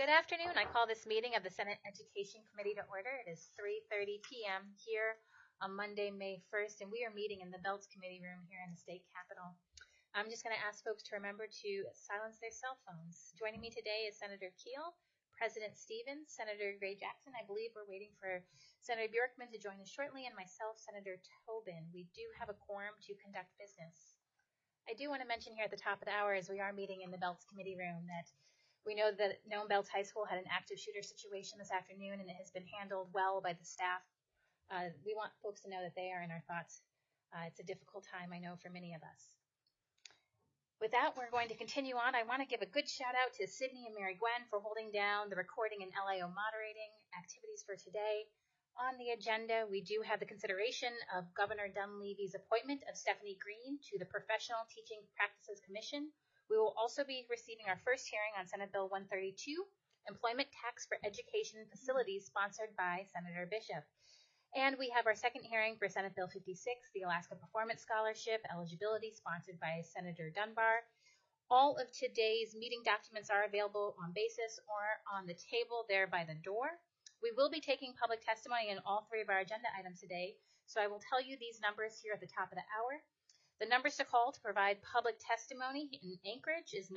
Good afternoon. I call this meeting of the Senate Education Committee to order. It is 3:30 p.m. here on Monday, May 1st, and we are meeting in the Belts Committee room here in the state capitol. I'm just going to ask folks to remember to silence their cell phones. Joining me today is Senator Keel, President Stevens, Senator Gray Jackson. I believe we're waiting for Senator Bjorkman to join us shortly, and myself, Senator Tobin. We do have a quorum to conduct business. I do want to mention here at the top of the hour, as we are meeting in the Belts Committee room, that we know that Nome Belts High School had an active shooter situation this afternoon, and it has been handled well by the staff. We want folks to know that they are in our thoughts. It's a difficult time, I know, for many of us. With that, we're going to continue on. I want to give a good shout out to Sydney and Mary Gwen for holding down the recording and LAO moderating activities for today. On the agenda, we do have the consideration of Governor Dunleavy's appointment of Stephanie Green to the Professional Teaching Practices Commission. We will also be receiving our first hearing on Senate Bill 132, Employment Tax for Education Facilities, sponsored by Senator Bishop. And we have our second hearing for Senate Bill 56, the Alaska Performance Scholarship eligibility, sponsored by Senator Dunbar. All of today's meeting documents are available on Basis or on the table there by the door. We will be taking public testimony in all three of our agenda items today, so I will tell you these numbers here at the top of the hour. The numbers to call to provide public testimony in Anchorage is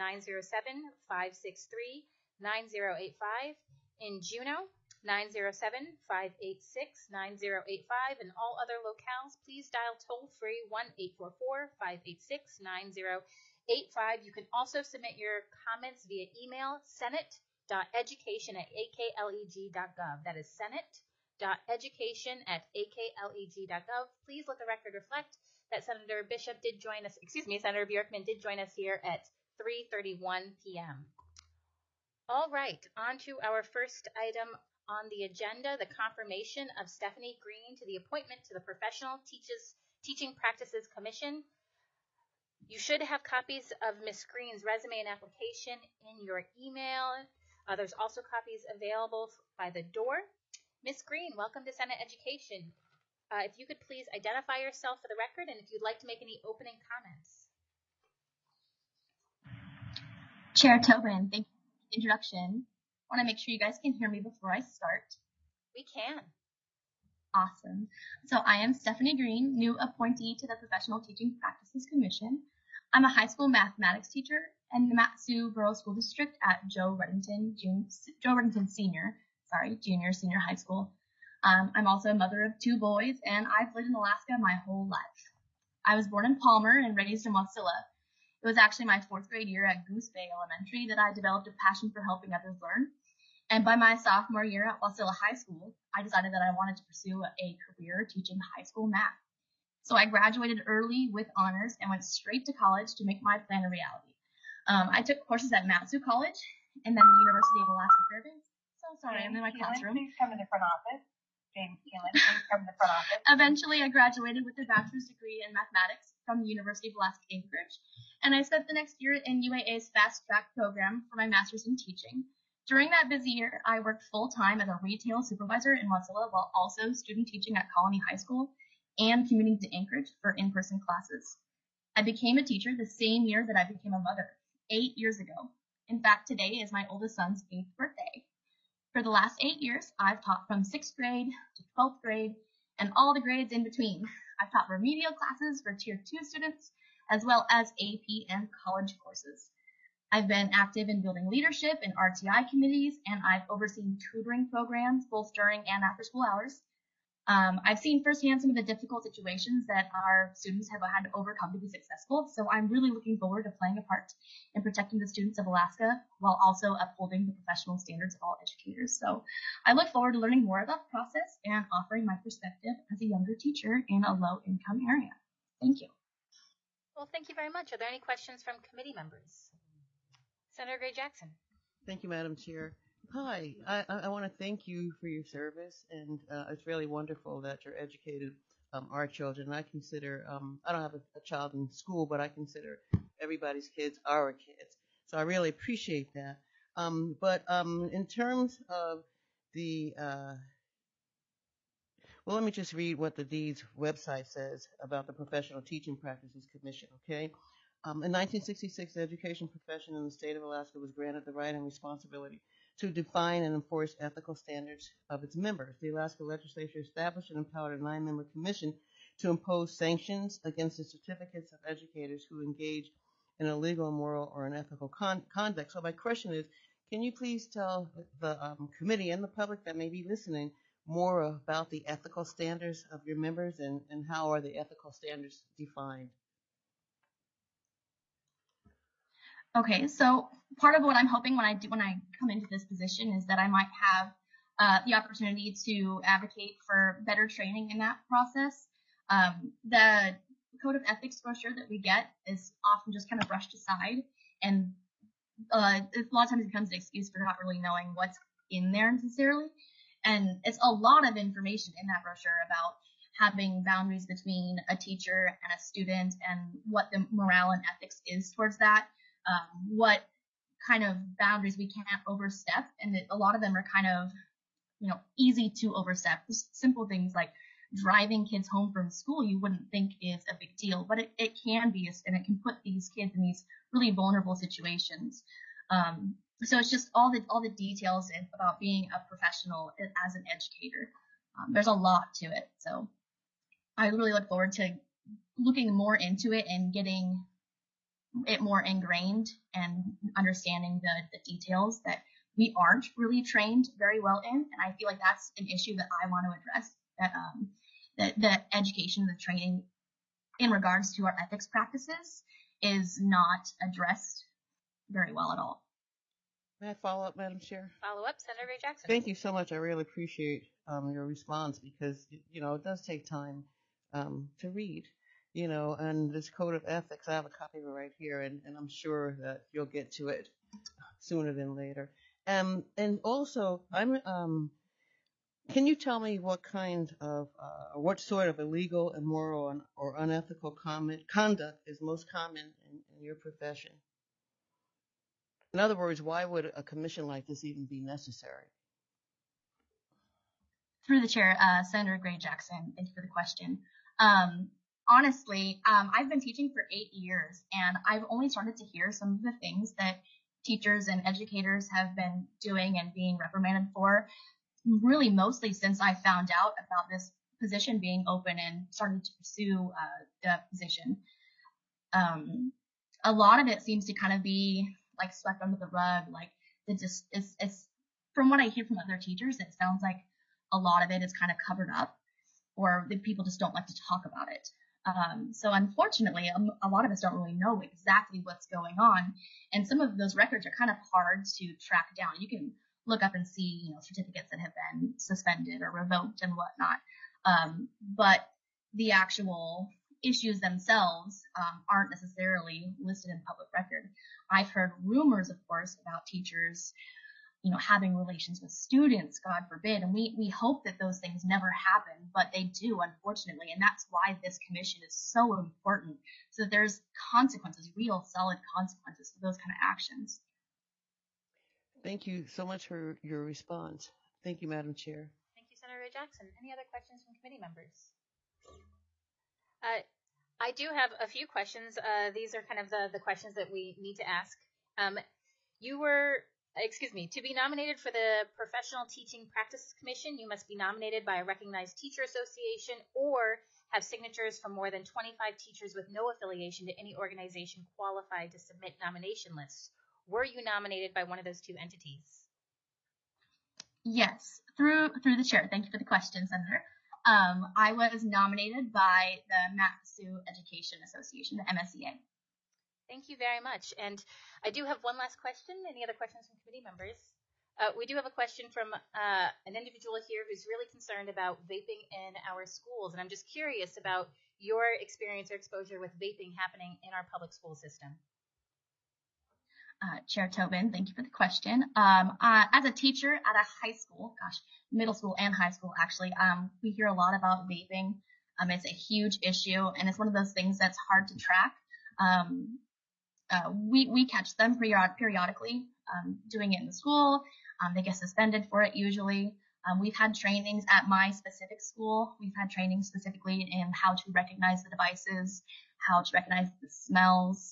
907-563-9085. In Juneau, 907-586-9085. And all other locales, please dial toll-free 1-844-586-9085. You can also submit your comments via email, senate.education@akleg.gov. That is senate.education@akleg.gov. Please let the record reflect that Senator Bishop did join us, Senator Bjorkman did join us here at 3:31 p.m. All right, on to our first item on the agenda, the confirmation of Stephanie Green to the appointment to the Professional Teaching Practices Commission. You should have copies of Ms. Green's resume and application in your email. There's also copies available by the door. Ms. Green, welcome to Senate Education. If you could please identify yourself for the record, and if you'd like to make any opening comments. Chair Tobin, thank you for the introduction. I want to make sure you guys can hear me before I start. We can. Awesome. So I am Stephanie Green, new appointee to the Professional Teaching Practices Commission. I'm a high school mathematics teacher in the Mat-Su Borough School District at Joe Redington Junior High School. I'm also a mother of two boys, and I've lived in Alaska my whole life. I was born in Palmer and raised in Wasilla. It was actually my fourth grade year at Goose Bay Elementary that I developed a passion for helping others learn. And by my sophomore year at Wasilla High School, I decided that I wanted to pursue a career teaching high school math. So I graduated early with honors and went straight to college to make my plan a reality. I took courses at Mat-Su College and then the University of Alaska Fairbanks. So sorry, I'm in my classroom. Please come to the front office. James Keelan, please come to the front office. Eventually, I graduated with a bachelor's degree in mathematics from the University of Alaska Anchorage, and I spent the next year in UAA's Fast Track program for my master's in teaching. During that busy year, I worked full-time as a retail supervisor in Wasilla while also student teaching at Colony High School and commuting to Anchorage for in-person classes. I became a teacher the same year that I became a mother, 8 years ago. In fact, today is my oldest son's 8th birthday. For the last 8 years, I've taught from 6th grade to 12th grade and all the grades in between. I've taught remedial classes for Tier 2 students, as well as AP and college courses. I've been active in building leadership in RTI committees, and I've overseen tutoring programs both during and after school hours. I've seen firsthand some of the difficult situations that our students have had to overcome to be successful, so I'm really looking forward to playing a part in protecting the students of Alaska while also upholding the professional standards of all educators. So I look forward to learning more about the process and offering my perspective as a younger teacher in a low-income area. Thank you. Well, thank you very much. Are there any questions from committee members? Senator Gray Jackson. Thank you, Madam Chair. Hi, I want to thank you for your service, and it's really wonderful that you're educated our children. I consider, I don't have a child in school, but I consider everybody's kids our kids. So I really appreciate that. But in terms of the, well, let me just read what the DEED's website says about the Professional Teaching Practices Commission, okay? In 1966, the education profession in the state of Alaska was granted the right and responsibility to define and enforce ethical standards of its members. The Alaska Legislature established and empowered a 9-member commission to impose sanctions against the certificates of educators who engage in illegal, immoral, or unethical conduct. So my question is, can you please tell the committee and the public that may be listening more about the ethical standards of your members and how are the ethical standards defined? Okay, so part of what I'm hoping when I come into this position is that I might have the opportunity to advocate for better training in that process. The code of ethics brochure that we get is often just kind of brushed aside, and a lot of times it becomes an excuse for not really knowing what's in there necessarily. And it's a lot of information in that brochure about having boundaries between a teacher and a student and what the morale and ethics is towards that, what kind of boundaries we can't overstep. And a lot of them are kind of, easy to overstep. Just simple things like driving kids home from school you wouldn't think is a big deal, but it can be, and it can put these kids in these really vulnerable situations. So it's just all the details about being a professional as an educator. There's a lot to it. So I really look forward to looking more into it and getting it more ingrained and understanding the details that we aren't really trained very well in. And I feel like that's an issue that I want to address, that the education, the training in regards to our ethics practices is not addressed very well at all. May I follow up, Madam Chair? Follow up, Senator Ray Jackson. Thank you so much. I really appreciate your response because, it does take time to read, and this code of ethics, I have a copy of it right here, and I'm sure that you'll get to it sooner than later. And also, can you tell me what kind of, or what sort of illegal, immoral, or unethical conduct is most common in your profession? In other words, why would a commission like this even be necessary? Through the chair, Senator Gray Jackson, thank you for the question. Honestly, I've been teaching for 8 years, and I've only started to hear some of the things that teachers and educators have been doing and being reprimanded for, really mostly since I found out about this position being open and starting to pursue the position. A lot of it seems to kind of be like swept under the rug, like it's from what I hear from other teachers, it sounds like a lot of it is kind of covered up, or the people just don't like to talk about it. So unfortunately, a lot of us don't really know exactly what's going on, and some of those records are kind of hard to track down. You can look up and see, certificates that have been suspended or revoked and whatnot, but the actual issues themselves aren't necessarily listed in public record. I've heard rumors, of course, about teachers having relations with students, God forbid, and we hope that those things never happen, but they do, unfortunately, and that's why this commission is so important, so that there's consequences, real solid consequences for those kind of actions. Thank you so much for your response. Thank you, Madam Chair. Thank you, Senator Jackson. Any other questions from committee members? I do have a few questions. These are kind of the questions that we need to ask. To be nominated for the Professional Teaching Practices Commission, you must be nominated by a recognized teacher association or have signatures from more than 25 teachers with no affiliation to any organization qualified to submit nomination lists. Were you nominated by one of those two entities? Yes, through the chair. Thank you for the question, Senator. I was nominated by the Mat-Su Education Association, the MSEA. Thank you very much. And I do have one last question. Any other questions from committee members? We do have a question from an individual here who's really concerned about vaping in our schools. And I'm just curious about your experience or exposure with vaping happening in our public school system. Chair Tobin, thank you for the question. As a teacher at a high school, middle school and high school actually, we hear a lot about vaping. It's a huge issue, and it's one of those things that's hard to track. We catch them periodically doing it in the school. They get suspended for it usually. We've had trainings at my specific school. We've had training specifically in how to recognize the devices, how to recognize the smells.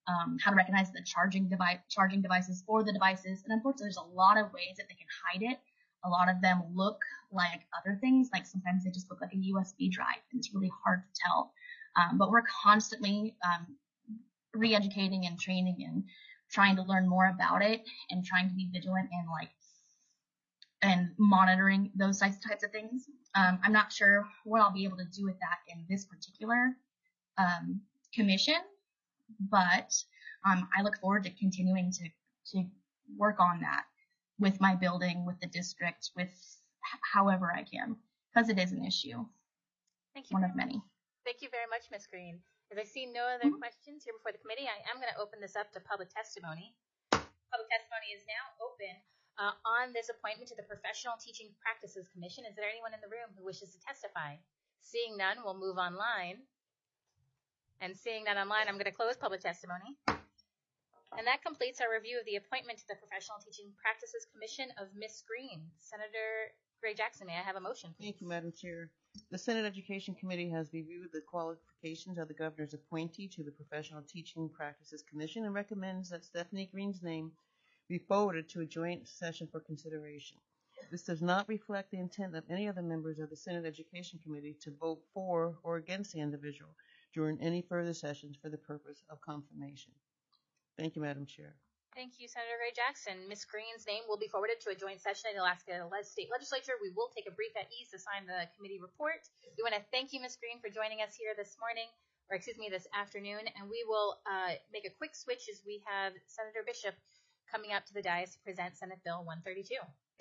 how to recognize the charging devices for the devices. And unfortunately, there's a lot of ways that they can hide it. A lot of them look like other things, like sometimes they just look like a USB drive, and it's really hard to tell. But we're constantly re-educating and training and trying to learn more about it and trying to be vigilant and monitoring those types of things. I'm not sure what I'll be able to do with that in this particular commission, but I look forward to continuing to work on that with my building, with the district, with however I can, because it is an issue. Thank you. One of many. Thank you very much, Ms. Green. As I see no other questions here before the committee, I am going to open this up to public testimony. Public testimony is now open on this appointment to the Professional Teaching Practices Commission. Is there anyone in the room who wishes to testify? Seeing none, we'll move online. And seeing none online, I'm going to close public testimony. And that completes our review of the appointment to the Professional Teaching Practices Commission of Ms. Green. Senator Gray Jackson, may I have a motion, please? Thank you, Madam Chair. The Senate Education Committee has reviewed the qualifications of the governor's appointee to the Professional Teaching Practices Commission and recommends that Stephanie Green's name be forwarded to a joint session for consideration. This does not reflect the intent of any of the members of the Senate Education Committee to vote for or against the individual during any further sessions for the purpose of confirmation. Thank you, Madam Chair. Thank you, Senator Gray Jackson. Ms. Green's name will be forwarded to a joint session in the Alaska State Legislature. We will take a brief at ease to sign the committee report. We want to thank you, Ms. Green, for joining us here this afternoon, and we will make a quick switch as we have Senator Bishop coming up to the dais to present Senate Bill 132.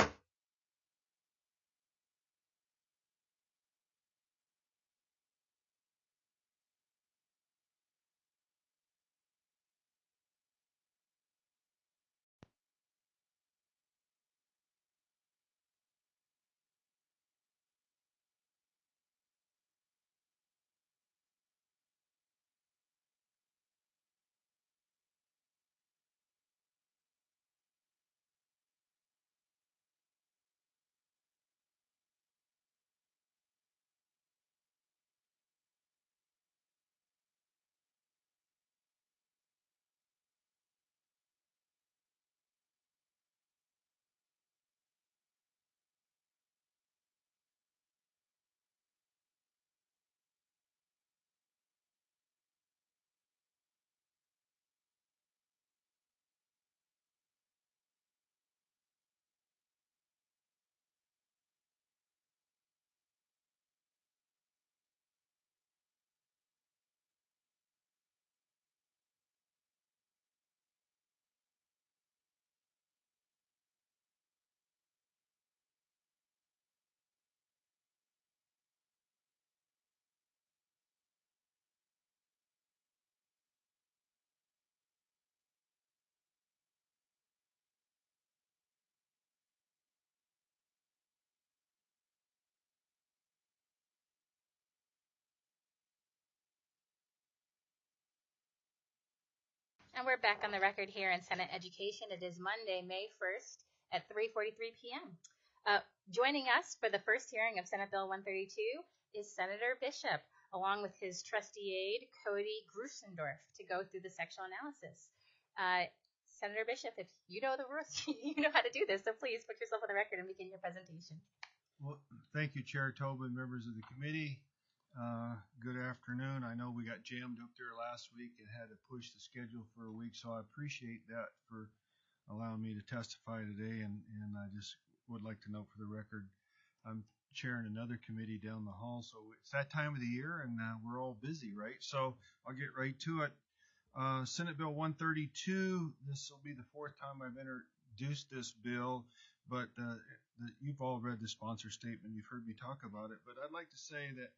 And we're back on the record here in Senate Education. It is Monday, May 1st at 3:43 p.m. Joining us for the first hearing of Senate Bill 132 is Senator Bishop, along with his trustee aide, Cody Grusendorf, to go through the sectional analysis. Senator Bishop, if you know the rules, you know how to do this, so please put yourself on the record and begin your presentation. Well, thank you, Chair Tobin, members of the committee. Good afternoon. I know we got jammed up there last week and had to push the schedule for a week, so I appreciate that for allowing me to testify today. And I just would like to note for the record, I'm chairing another committee down the hall, so it's that time of the year and we're all busy, right? So I'll get right to it. Senate Bill 132, this will be the fourth time I've introduced this bill, but you've all read the sponsor statement. You've heard me talk about it, but I'd like to say that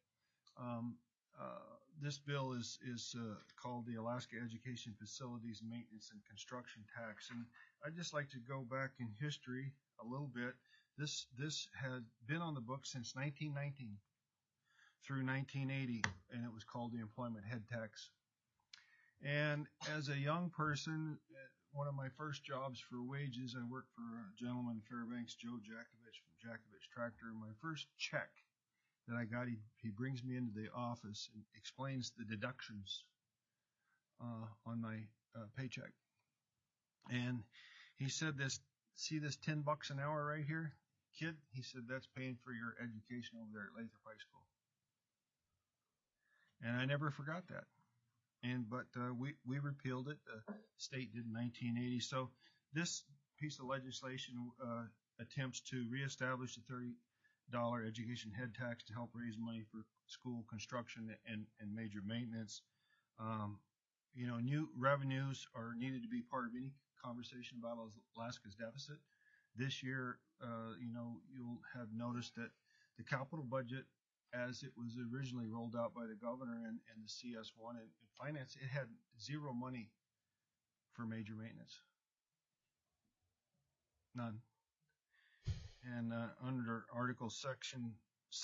this bill is called the Alaska Education Facilities Maintenance and Construction Tax, and I'd just like to go back in history a little bit. This had been on the books since 1919 through 1980, and it was called the Employment Head Tax. And as a young person, one of my first jobs for wages, I worked for a gentleman in Fairbanks, Joe Jakovich from Jakovich Tractor. My first check that I got, he brings me into the office and explains the deductions on my paycheck. And he said see this $10 an hour right here? Kid, he said, that's paying for your education over there at Lathrop High School. And I never forgot that. But we repealed it. The state did in 1980. So this piece of legislation attempts to reestablish the $30 education head tax to help raise money for school construction and major maintenance. New revenues are needed to be part of any conversation about Alaska's deficit. This year, you'll have noticed that the capital budget, as it was originally rolled out by the governor and the CS1 and finance, it had zero money for major maintenance. None. And under Article 7,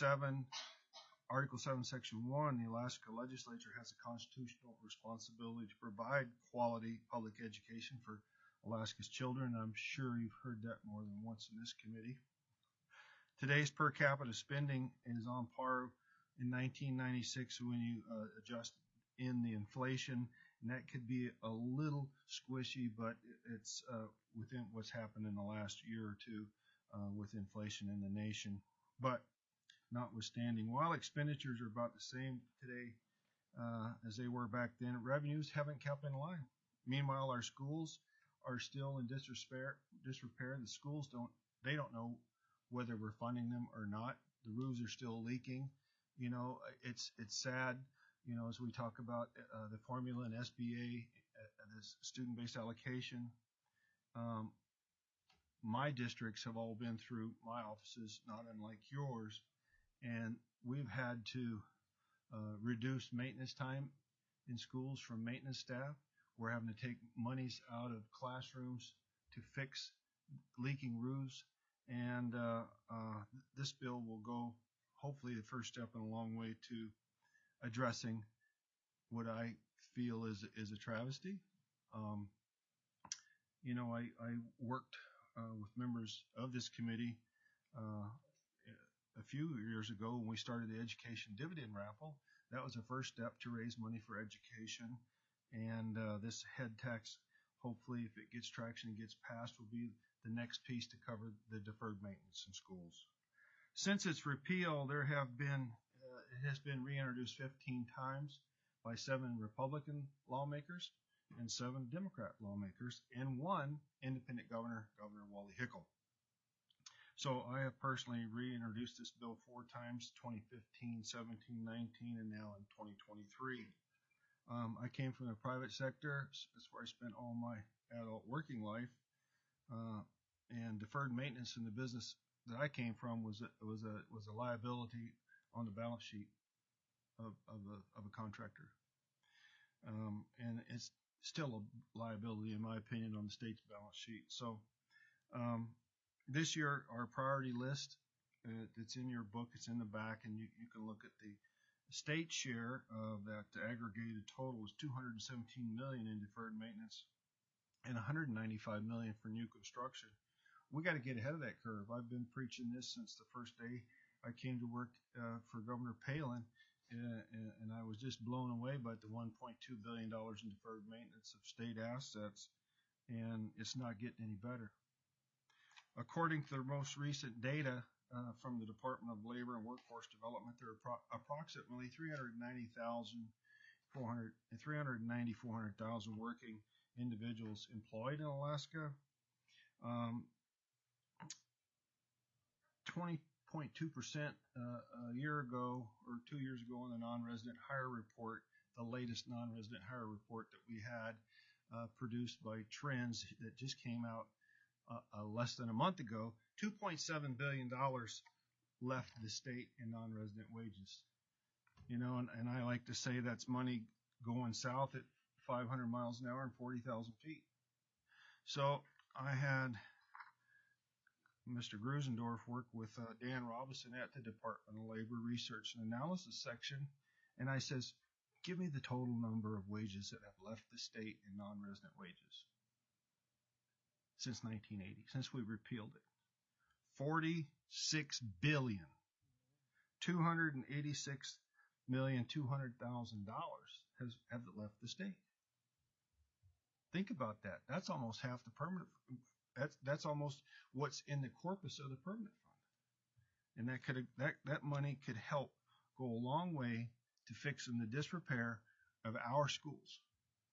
Section 1, the Alaska legislature has a constitutional responsibility to provide quality public education for Alaska's children. I'm sure you've heard that more than once in this committee. Today's per capita spending is on par in 1996 when you adjust in the inflation, and that could be a little squishy, but it's within what's happened in the last year or two with inflation in the nation. But notwithstanding, while expenditures are about the same today as they were back then, revenues haven't kept in line. Meanwhile, our schools are still in disrepair. The schools don't know whether we're funding them or not. The roofs are still leaking. It's sad. As we talk about the formula in SBA, this student-based allocation, my districts have all been through my offices, not unlike yours, and we've had to reduce maintenance time in schools from maintenance staff. We're having to take monies out of classrooms to fix leaking roofs, and this bill will go, hopefully, the first step in a long way to addressing what I feel is a travesty. I worked with members of this committee a few years ago when we started the education dividend raffle. That was the first step to raise money for education, and this head tax, hopefully, if it gets traction and gets passed, will be the next piece to cover the deferred maintenance in schools. Since its repeal, it has been reintroduced 15 times by 7 Republican lawmakers and 7 Democrat lawmakers and 1 independent governor, Governor Wally Hickel. So I have personally reintroduced this bill 4 times, 2015, 17, 19, and now in 2023. I came from the private sector. That's where I spent all my adult working life. And deferred maintenance in the business that I came from was a liability on the balance sheet of a contractor. And it's still a liability, in my opinion, on the state's balance sheet. So this year, our priority list, it's in your book, it's in the back, and you can look at the state share of that aggregated total is $217 million in deferred maintenance and $195 million for new construction. We got to get ahead of that curve. I've been preaching this since the first day I came to work for Governor Palin, and I was just blown away by the $1.2 billion in deferred maintenance of state assets, and it's not getting any better. According to the most recent data from the Department of Labor and Workforce Development, there are approximately 390,000 working individuals employed in Alaska. 20.2% a year ago or 2 years ago in the non-resident hire report, the latest non-resident hire report that we had produced by Trends that just came out less than a month ago, $2.7 billion left the state in non-resident wages. And I like to say that's money going south at 500 miles an hour and 40,000 feet. So I had Mr. Grusendorf work with Dan Robinson at the Department of Labor Research and Analysis section, and I says, give me the total number of wages that have left the state in non-resident wages since 1980, since we repealed it. 46 billion, $286,200,000 have left the state. Think about that. That's almost half the permanent. That's almost what's in the corpus of the permanent fund, and that money could help go a long way to fixing the disrepair of our schools.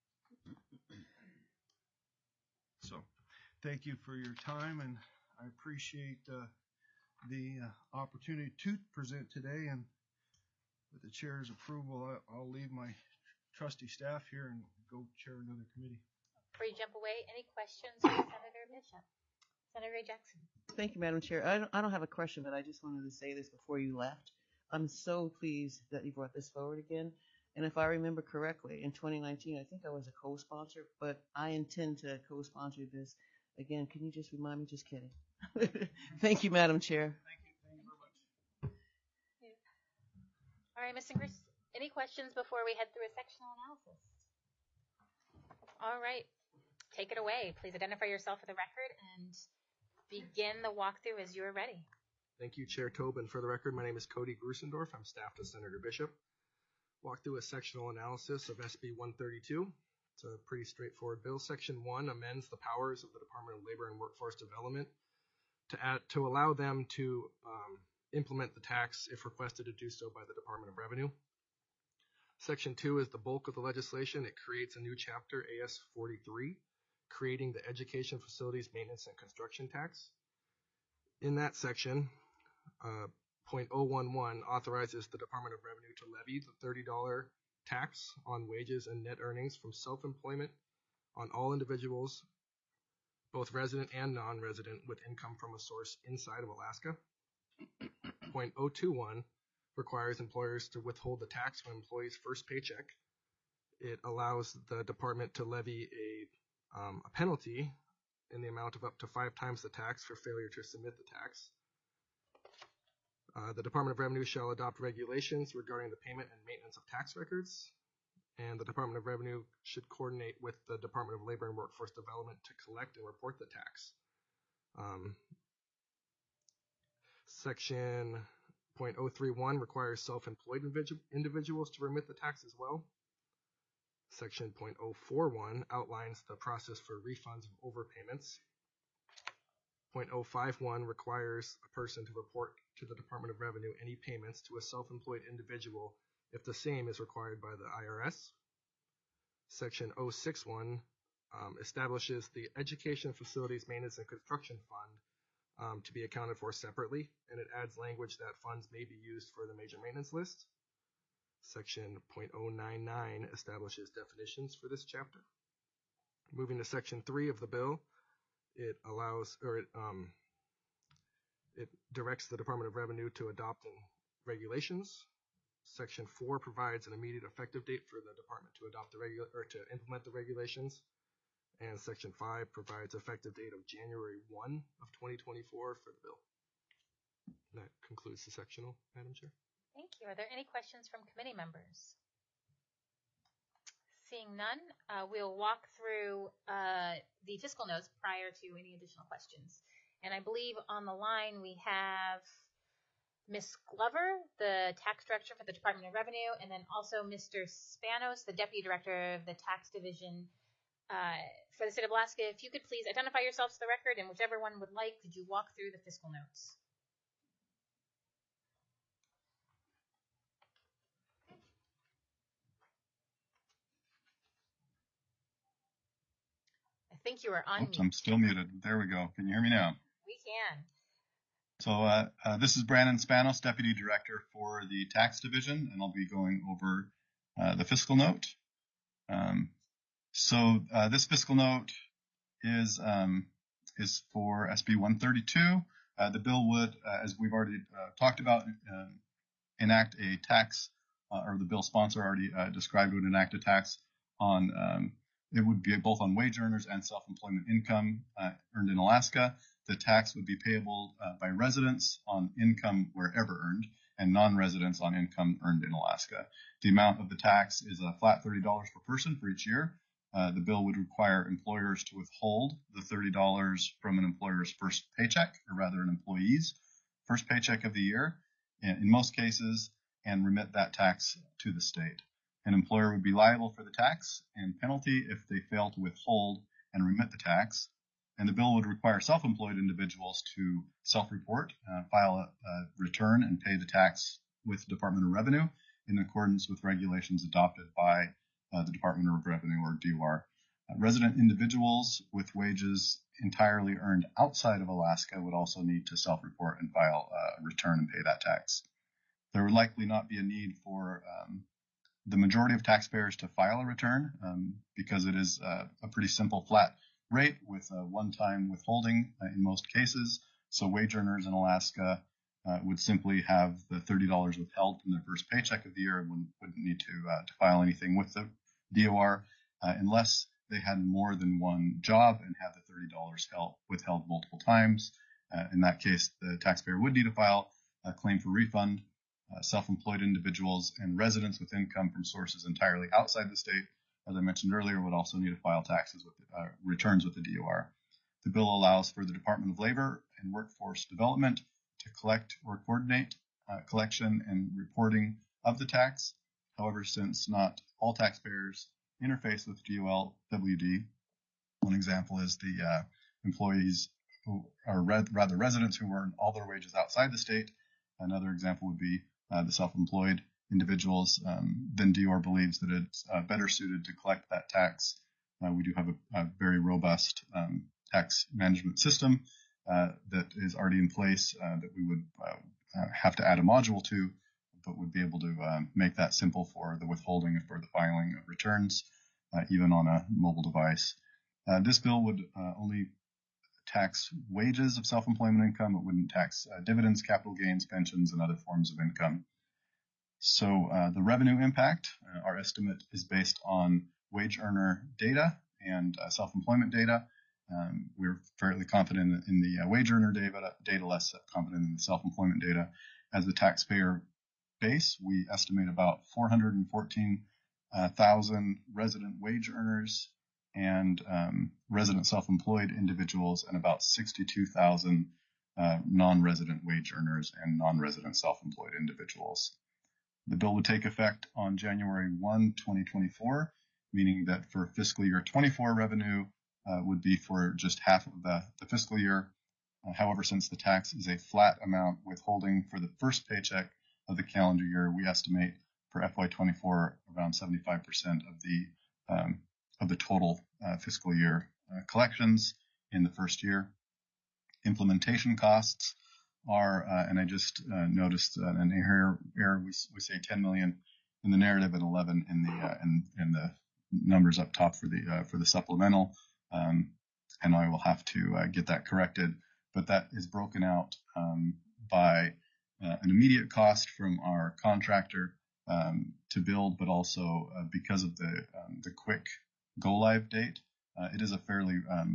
So, thank you for your time, and I appreciate the opportunity to present today. And with the chair's approval, I'll leave my trusty staff here and go chair another committee. Before you jump away, any questions for Senator Bishop? Senator Jackson. Thank you, Madam Chair. I don't have a question, but I just wanted to say this before you left. I'm so pleased that you brought this forward again. And if I remember correctly, in 2019, I think I was a co-sponsor, but I intend to co-sponsor this again. Can you just remind me? Just kidding. Thank you, Madam Chair. Thank you very much. All right, Ms. Ingris, any questions before we head through a sectional analysis? All right, take it away. Please identify yourself for the record and begin the walkthrough as you are ready. Thank you, Chair Tobin. For the record, my name is Cody Grusendorf. I'm staff to Senator Bishop. Walk through a sectional analysis of SB 132. It's a pretty straightforward bill. Section 1 amends the powers of the Department of Labor and Workforce Development to allow them to implement the tax if requested to do so by the Department of Revenue. Section 2 is the bulk of the legislation. It creates a new chapter, AS 43, creating the Education Facilities Maintenance and Construction Tax. In that section, .011 authorizes the Department of Revenue to levy the $30 tax on wages and net earnings from self-employment on all individuals, both resident and non-resident, with income from a source inside of Alaska. .021 requires employers to withhold the tax from employees' first paycheck. It allows the department to levy a penalty in the amount of up to 5 times the tax for failure to submit the tax. The Department of Revenue shall adopt regulations regarding the payment and maintenance of tax records, and the Department of Revenue should coordinate with the Department of Labor and Workforce Development to collect and report the tax. Section .031 requires self-employed individuals to remit the tax as well. Section .041 outlines the process for refunds of overpayments. .051 requires a person to report to the Department of Revenue any payments to a self-employed individual if the same is required by the IRS. Section .061 establishes the Education Facilities Maintenance and Construction Fund to be accounted for separately, and it adds language that funds may be used for the major maintenance list. Section .099 establishes definitions for this chapter. Moving to Section 3 of the bill, it directs the Department of Revenue to adopt regulations. Section 4 provides an immediate effective date for the department to adopt to implement the regulations. And Section 5 provides effective date of January 1 of 2024 for the bill. And that concludes the sectional, Madam Chair. Thank you. Are there any questions from committee members? Seeing none, we'll walk through the fiscal notes prior to any additional questions. And I believe on the line we have Ms. Glover, the tax director for the Department of Revenue, and then also Mr. Spanos, the deputy director of the tax division for the state of Alaska. If you could please identify yourselves for the record, and whichever one would like, could you walk through the fiscal notes? I think you are on mute. I'm still muted. There we go. Can you hear me now? We can. So this is Brandon Spanos, Deputy Director for the Tax Division, and I'll be going over the fiscal note. This fiscal note is for SB 132. The bill would, as we've already talked about, enact a tax, or the bill sponsor already described would enact a tax on, it would be both on wage earners and self-employment income earned in Alaska. The tax would be payable by residents on income wherever earned and non-residents on income earned in Alaska. The amount of the tax is a flat $30 per person for each year. The bill would require employers to withhold the $30 from an employer's first paycheck, or rather an employee's first paycheck of the year, in most cases, and remit that tax to the state. An employer would be liable for the tax and penalty if they fail to withhold and remit the tax. And the bill would require self-employed individuals to self-report, file a return, and pay the tax with the Department of Revenue in accordance with regulations adopted by the Department of Revenue, or DOR. Resident individuals with wages entirely earned outside of Alaska would also need to self-report and file a return and pay that tax. There would likely not be a need for the majority of taxpayers to file a return because it is a pretty simple flat rate with a one-time withholding in most cases. So wage earners in Alaska would simply have the $30 withheld from their first paycheck of the year and wouldn't need to file anything with the DOR unless they had more than one job and had the $30 withheld multiple times. In that case, the taxpayer would need to file a claim for refund. Self-employed individuals and residents with income from sources entirely outside the state, as I mentioned earlier, would also need to file taxes with returns with the DOR. The bill allows for the Department of Labor and Workforce Development to collect or coordinate collection and reporting of the tax. However, since not all taxpayers interface with DOL-WD, one example is the employees who are rather residents who earn all their wages outside the state. Another example would be the self-employed individuals. Then DOR believes that it's better suited to collect that tax. We do have a very robust tax management system that is already in place that we would have to add a module to, but would be able to make that simple for the withholding and for the filing of returns, even on a mobile device. This bill would only tax wages of self-employment income. It wouldn't tax dividends, capital gains, pensions, and other forms of income. So the revenue impact, our estimate is based on wage earner data and self-employment data. We're fairly confident in the wage earner data, less confident in the self-employment data. As the taxpayer base, we estimate about 414,000 resident wage earners and resident self-employed individuals, and about 62,000 non-resident wage earners and non-resident self-employed individuals. The bill would take effect on January 1, 2024, meaning that for fiscal year 24 revenue would be for just half of the fiscal year. However, since the tax is a flat amount withholding for the first paycheck of the calendar year, we estimate for FY24 around 75% of the total fiscal year collections in the first year. Implementation costs are, and I just noticed an error. We say 10 million in the narrative and 11 in the numbers up top for the supplemental, and I will have to get that corrected. But that is broken out by an immediate cost from our contractor to build, but also because of the quick go live date. It is a fairly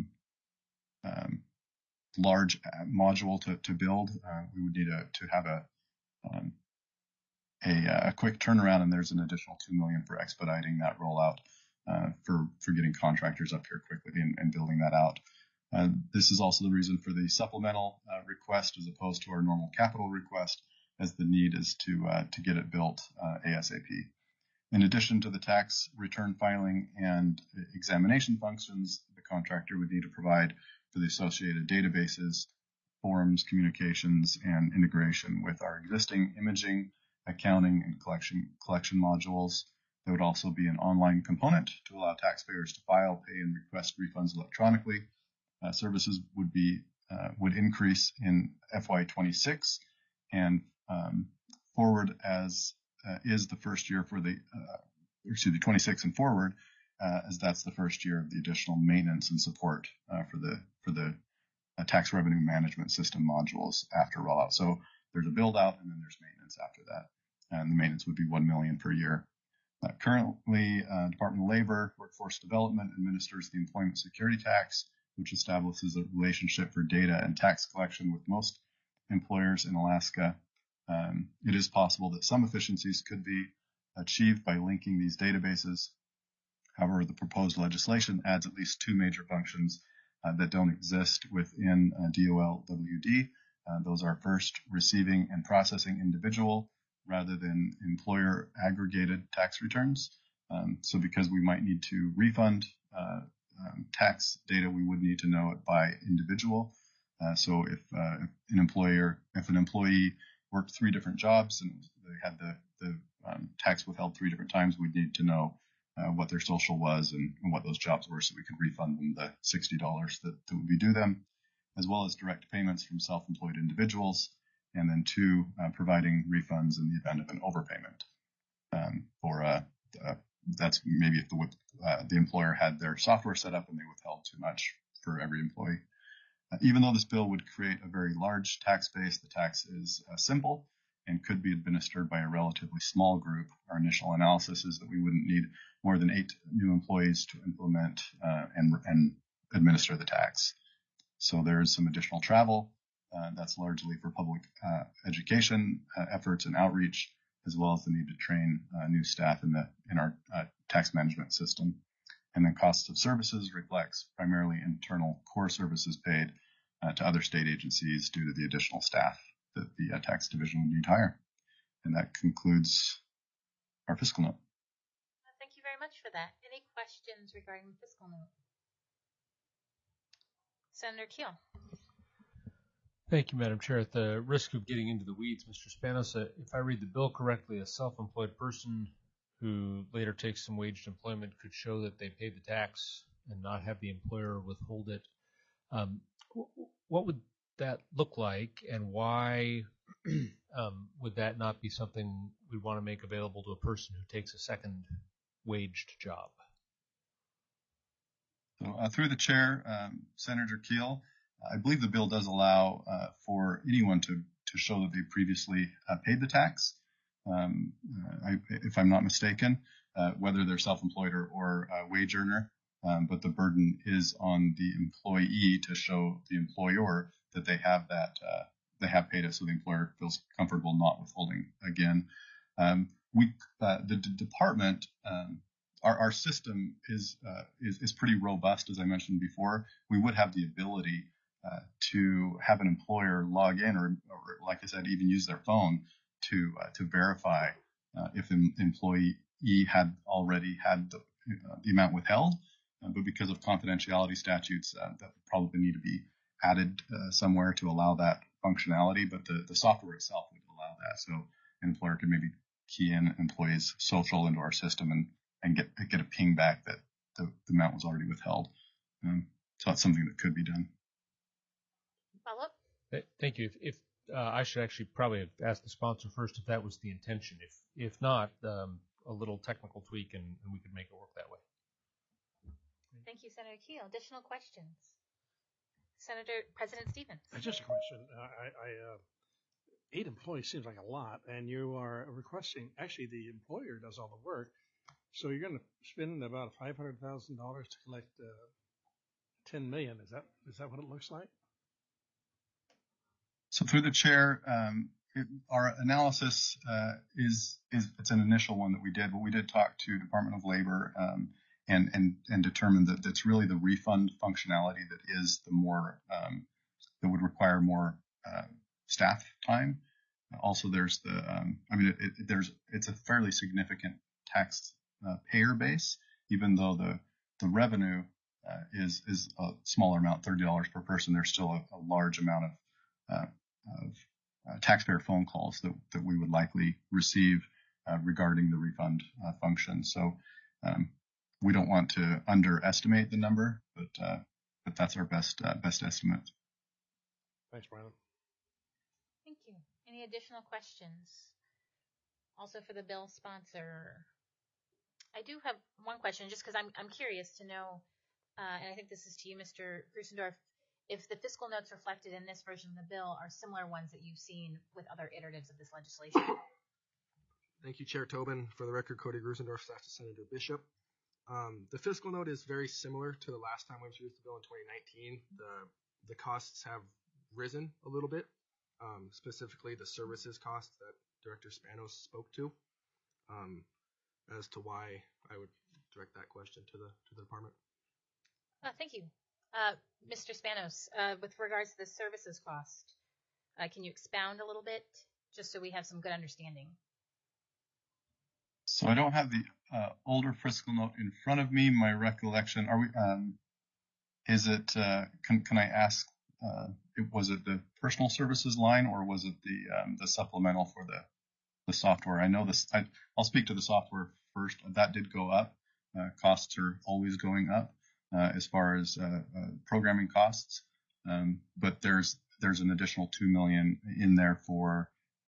large module to build. We would need to have a quick turnaround, and there's an additional $2 million for expediting that rollout for getting contractors up here quickly and building that out. This is also the reason for the supplemental request as opposed to our normal capital request, as the need is to get it built ASAP. In addition to the tax return filing and examination functions, the contractor would need to provide for the associated databases, forms, communications, and integration with our existing imaging, accounting, and collection modules. There would also be an online component to allow taxpayers to file, pay, and request refunds electronically. Services would increase in FY26 and forward as is the first year for 26 and forward, as that's the first year of the additional maintenance and support for the tax revenue management system modules after rollout. So there's a build out and then there's maintenance after that, and the maintenance would be $1 million per year. Currently, Department of Labor, Workforce Development administers the Employment Security Tax, which establishes a relationship for data and tax collection with most employers in Alaska. It is possible that some efficiencies could be achieved by linking these databases. However, the proposed legislation adds at least two major functions that don't exist within DOL-WD. Those are first, receiving and processing individual rather than employer aggregated tax returns. So because we might need to refund tax data, we would need to know it by individual. So if an employee worked 3 different jobs and they had the tax withheld 3 different times, we'd need to know what their social was and what those jobs were, so we could refund them the $60 that would be due them, as well as direct payments from self-employed individuals, and then 2, providing refunds in the event of an overpayment. That's maybe if the employer had their software set up and they withheld too much for every employee. Even though this bill would create a very large tax base, the tax is simple and could be administered by a relatively small group. Our initial analysis is that we wouldn't need more than 8 new employees to implement and administer the tax. So there is some additional travel. That's largely for public education efforts and outreach, as well as the need to train new staff in our tax management system. And then costs of services reflects primarily internal core services paid to other state agencies due to the additional staff that the tax division would need to hire. And that concludes our fiscal note. Thank you very much for that. Any questions regarding the fiscal note? Senator Keel. Thank you, Madam Chair. At the risk of getting into the weeds, Mr. Spanos, if I read the bill correctly, a self-employed person who later takes some waged employment could show that they paid the tax and not have the employer withhold it. What would that look like, and why would that not be something we want to make available to a person who takes a second waged job? So through the chair, Senator Keel, I believe the bill does allow for anyone to show that they previously paid the tax, if I'm not mistaken, whether they're self-employed or a wage earner. But the burden is on the employee to show the employer that they have paid it, so the employer feels comfortable not withholding again. The department, our system is pretty robust, as I mentioned before. We would have the ability to have an employer log in, or like I said, even use their phone to verify if an employee had already had the amount withheld. But because of confidentiality statutes, that would probably need to be added somewhere to allow that functionality. But the software itself would allow that. So an employer could maybe key in employees' social into our system and get a ping back that the amount was already withheld. So that's something that could be done. Follow up? Thank you. If I should actually probably have asked the sponsor first if that was the intention. If not, a little technical tweak and we could make it work that way. Thank you, Senator Keel. Additional questions? President Stevens. Just a question. 8 employees seems like a lot, and you are requesting, actually the employer does all the work, so you're going to spend about $500,000 to collect $10 million. Is that what it looks like? So through the chair, our analysis it's an initial one that we did, but we did talk to Department of Labor and determined that that's really the refund functionality that is the more that would require more staff time. Also, there's it's a fairly significant tax payer base, even though the revenue is a smaller amount, $30 per person. There's still a large amount of taxpayer phone calls that we would likely receive regarding the refund function. So we don't want to underestimate the number, but that's our best estimate. Thanks, Brandon. Thank you. Any additional questions? Also for the bill sponsor. I do have one question, just because I'm curious to know, and I think this is to you, Mr. Grusendorf, if the fiscal notes reflected in this version of the bill are similar ones that you've seen with other iteratives of this legislation. Thank you, Chair Tobin. For the record, Cody Grusendorf, staff to Senator Bishop. The fiscal note is very similar to the last time we introduced the bill in 2019. The costs have risen a little bit, specifically the services costs that Director Spanos spoke to. As to why, I would direct that question to the department. Thank you. Mr. Spanos, with regards to the services cost, can you expound a little bit, just so we have some good understanding? So I don't have the older fiscal note in front of me. My recollection, are we? Is it? Can I ask? Was it the personal services line or was it the supplemental for the software? I know this. I'll speak to the software first. That did go up. Costs are always going up as far as programming costs. But there's an additional $2 million in there for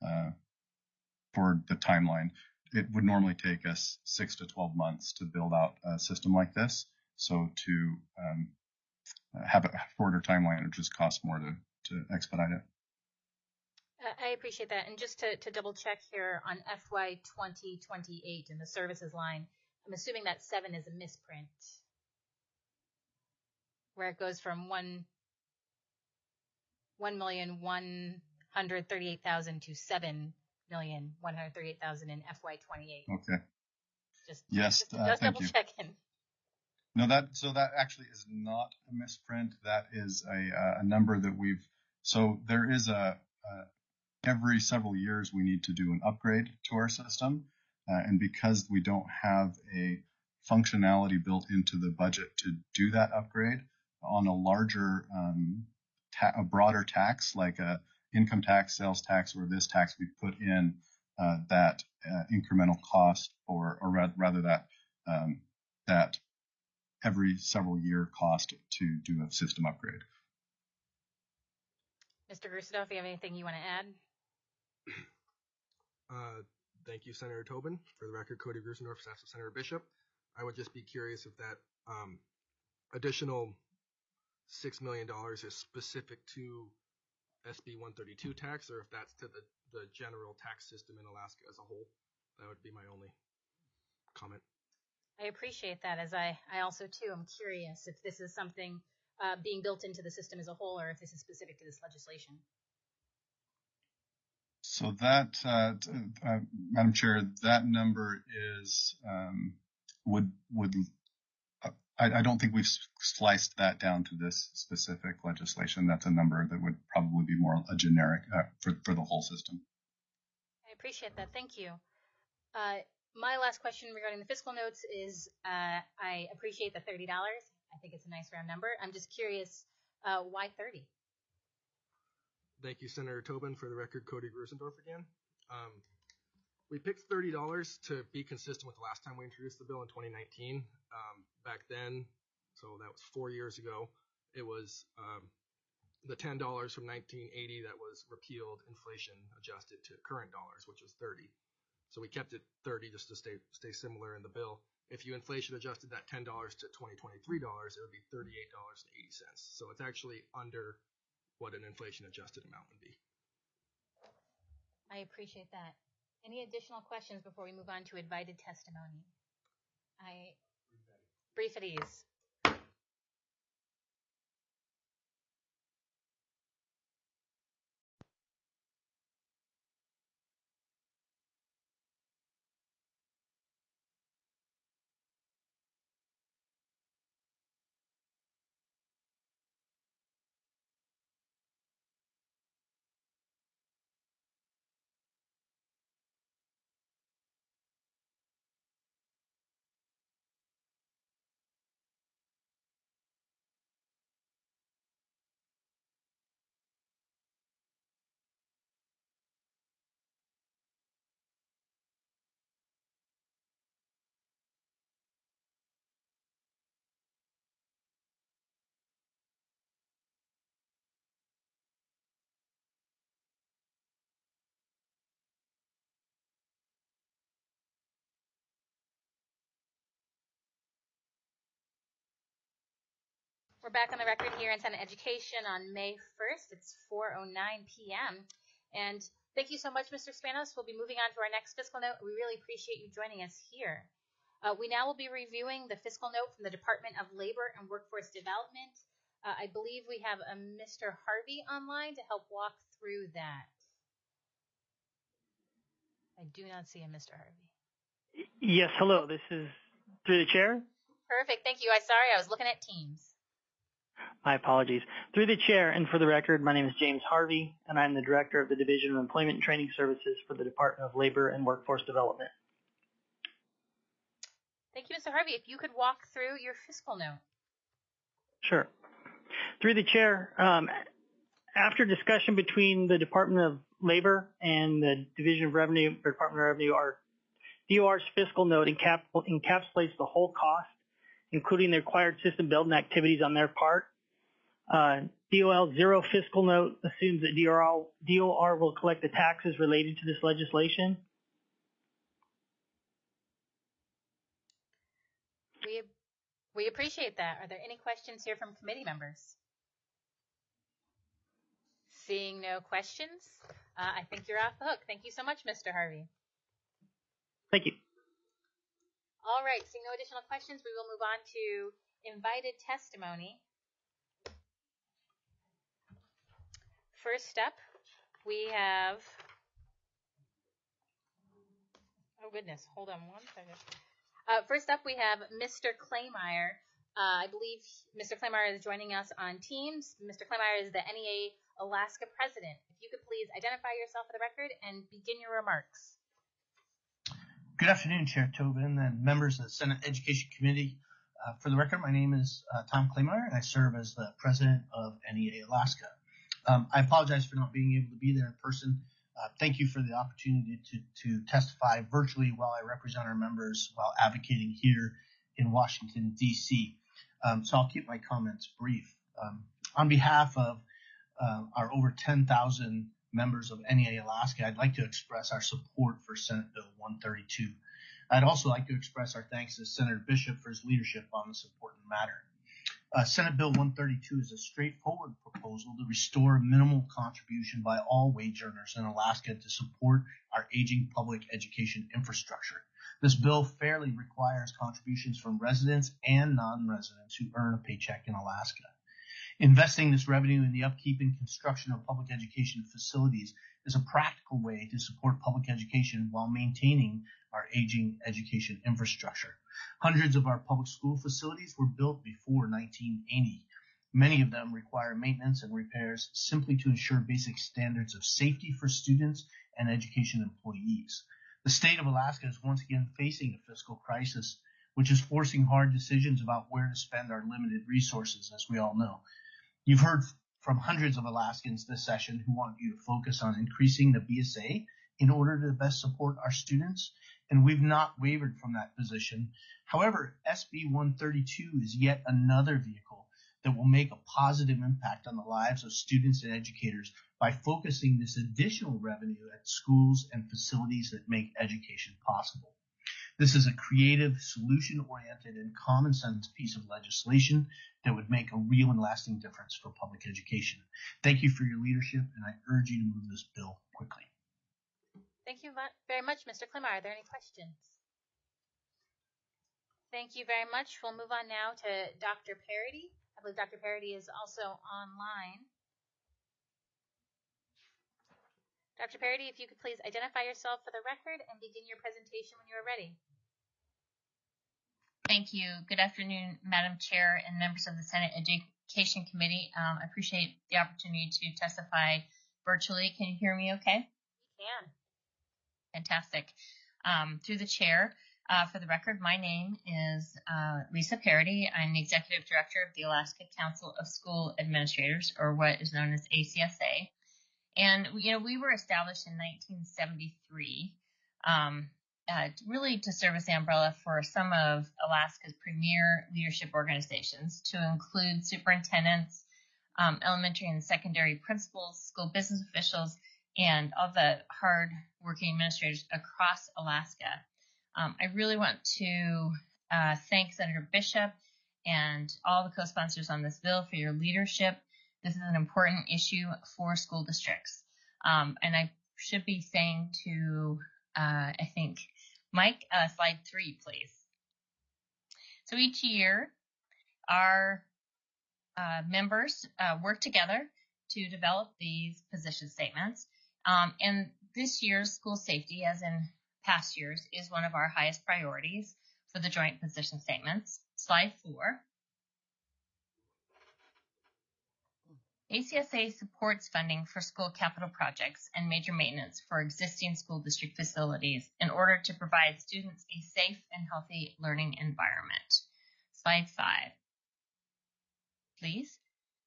the timeline. It would normally take us 6 to 12 months to build out a system like this. So to have a shorter timeline, it just costs more to expedite it. I appreciate that. And just to double check here on FY 2028 in the services line, I'm assuming that 7 is a misprint, where it goes from 1,138,000 to 7,138,000 in FY 28. Okay. Just thank double you. checking. No, that actually is not a misprint. That is a number that so there is every several years we need to do an upgrade to our system. And because we don't have a functionality built into the budget to do that upgrade on a larger, a broader tax, like a income tax, sales tax, or this tax, we put in that incremental cost or rather that every several year cost to do a system upgrade. Mr. Grusendorf, you have anything you want to add? Thank you, Senator Tobin. For the record, Cody Grusendorf, staff of Senator Bishop. I would just be curious if that additional $6 million is specific to SB 132 tax, or if that's to the general tax system in Alaska as a whole. That would be my only comment. I appreciate that, as I also too am curious if this is something being built into the system as a whole, or if this is specific to this legislation. So that, Madam Chair, that number is I don't think we've sliced that down to this specific legislation. That's a number that would probably be more a generic for the whole system. I appreciate that. Thank you. My last question regarding the fiscal notes is I appreciate the $30. I think it's a nice round number. I'm just curious, why 30? Thank you, Senator Tobin. For the record, Cody Grusendorf again. We picked $30 to be consistent with the last time we introduced the bill in 2019. Back then, so that was 4 years ago, it was the $10 from 1980 that was repealed, inflation adjusted to current dollars, which was 30. So we kept it 30 just to stay similar in the bill. If you inflation adjusted that $10 to $2023, it would be $38.80. So it's actually under what an inflation adjusted amount would be. I appreciate that. Any additional questions before we move on to invited testimony? Brief at ease. We're back on the record here in Senate Education on May 1st. It's 4:09 p.m. And thank you so much, Mr. Spanos. We'll be moving on to our next fiscal note. We really appreciate you joining us here. We now will be reviewing the fiscal note from the Department of Labor and Workforce Development. I believe we have a Mr. Harvey online to help walk through that. I do not see a Mr. Harvey. Yes, hello. This is through the chair. Perfect. Thank you. Sorry, I was looking at Teams. My apologies. Through the chair, and for the record, my name is James Harvey, and I'm the Director of the Division of Employment and Training Services for the Department of Labor and Workforce Development. Thank you, Mr. Harvey. If you could walk through your fiscal note. Sure. Through the chair, after discussion between the Department of Labor and the Division of Revenue, or Department of Revenue, our DOR's fiscal note encapsulates the whole cost, including the required system building activities on their part. DOL's zero fiscal note assumes that DOR will collect the taxes related to this legislation. We appreciate that. Are there any questions here from committee members? Seeing no questions, I think you're off the hook. Thank you so much, Mr. Harvey. Thank you. All right, seeing no additional questions, we will move on to invited testimony. First up, we have, oh goodness, hold on one second. First up, we have Mr. Claymire. I believe Mr. Claymire is joining us on Teams. Mr. Claymire is the NEA Alaska president. If you could please identify yourself for the record and begin your remarks. Good afternoon, Chair Tobin and members of the Senate Education Committee. For the record, my name is Tom Claymire, and I serve as the president of NEA Alaska. I apologize for not being able to be there in person. Thank you for the opportunity to testify virtually while I represent our members while advocating here in Washington, D.C. So I'll keep my comments brief. On behalf of our over 10,000 members of NEA Alaska, I'd like to express our support for Senate Bill 132. I'd also like to express our thanks to Senator Bishop for his leadership on this important matter. Senate Bill 132 is a straightforward proposal to restore minimal contribution by all wage earners in Alaska to support our aging public education infrastructure. This bill fairly requires contributions from residents and non-residents who earn a paycheck in Alaska. Investing this revenue in the upkeep and construction of public education facilities is a practical way to support public education while maintaining our aging education infrastructure. Hundreds of our public school facilities were built before 1980. Many of them require maintenance and repairs simply to ensure basic standards of safety for students and education employees. The state of Alaska is once again facing a fiscal crisis, which is forcing hard decisions about where to spend our limited resources, as we all know. You've heard from hundreds of Alaskans this session who want you to focus on increasing the BSA in order to best support our students, and we've not wavered from that position. However, SB 132 is yet another vehicle that will make a positive impact on the lives of students and educators by focusing this additional revenue at schools and facilities that make education possible. This is a creative, solution-oriented, and common-sense piece of legislation that would make a real and lasting difference for public education. Thank you for your leadership, and I urge you to move this bill quickly. Thank you very much, Mr. Claymire. Are there any questions? Thank you very much. We'll move on now to Dr. Parody. I believe Dr. Parody is also online. Dr. Parody, if you could please identify yourself for the record and begin your presentation when you are ready. Thank you. Good afternoon, Madam Chair and members of the Senate Education Committee. I appreciate the opportunity to testify virtually. Can you hear me okay? We can. Fantastic. Through the chair, for the record, my name is Lisa Parody. I'm the Executive Director of the Alaska Council of School Administrators, or what is known as ACSA. And, we were established in 1973, really to serve as the umbrella for some of Alaska's premier leadership organizations, to include superintendents, elementary and secondary principals, school business officials, and all the hard-working administrators across Alaska. I really want to thank Senator Bishop and all the co-sponsors on this bill for your leadership. This is an important issue for school districts. And I should be saying to, I think, Mike, slide 3, please. So each year, our members work together to develop these position statements. And this year's school safety, as in past years, is one of our highest priorities for the joint position statements. Slide 4. ACSA supports funding for school capital projects and major maintenance for existing school district facilities in order to provide students a safe and healthy learning environment. Slide 5, please.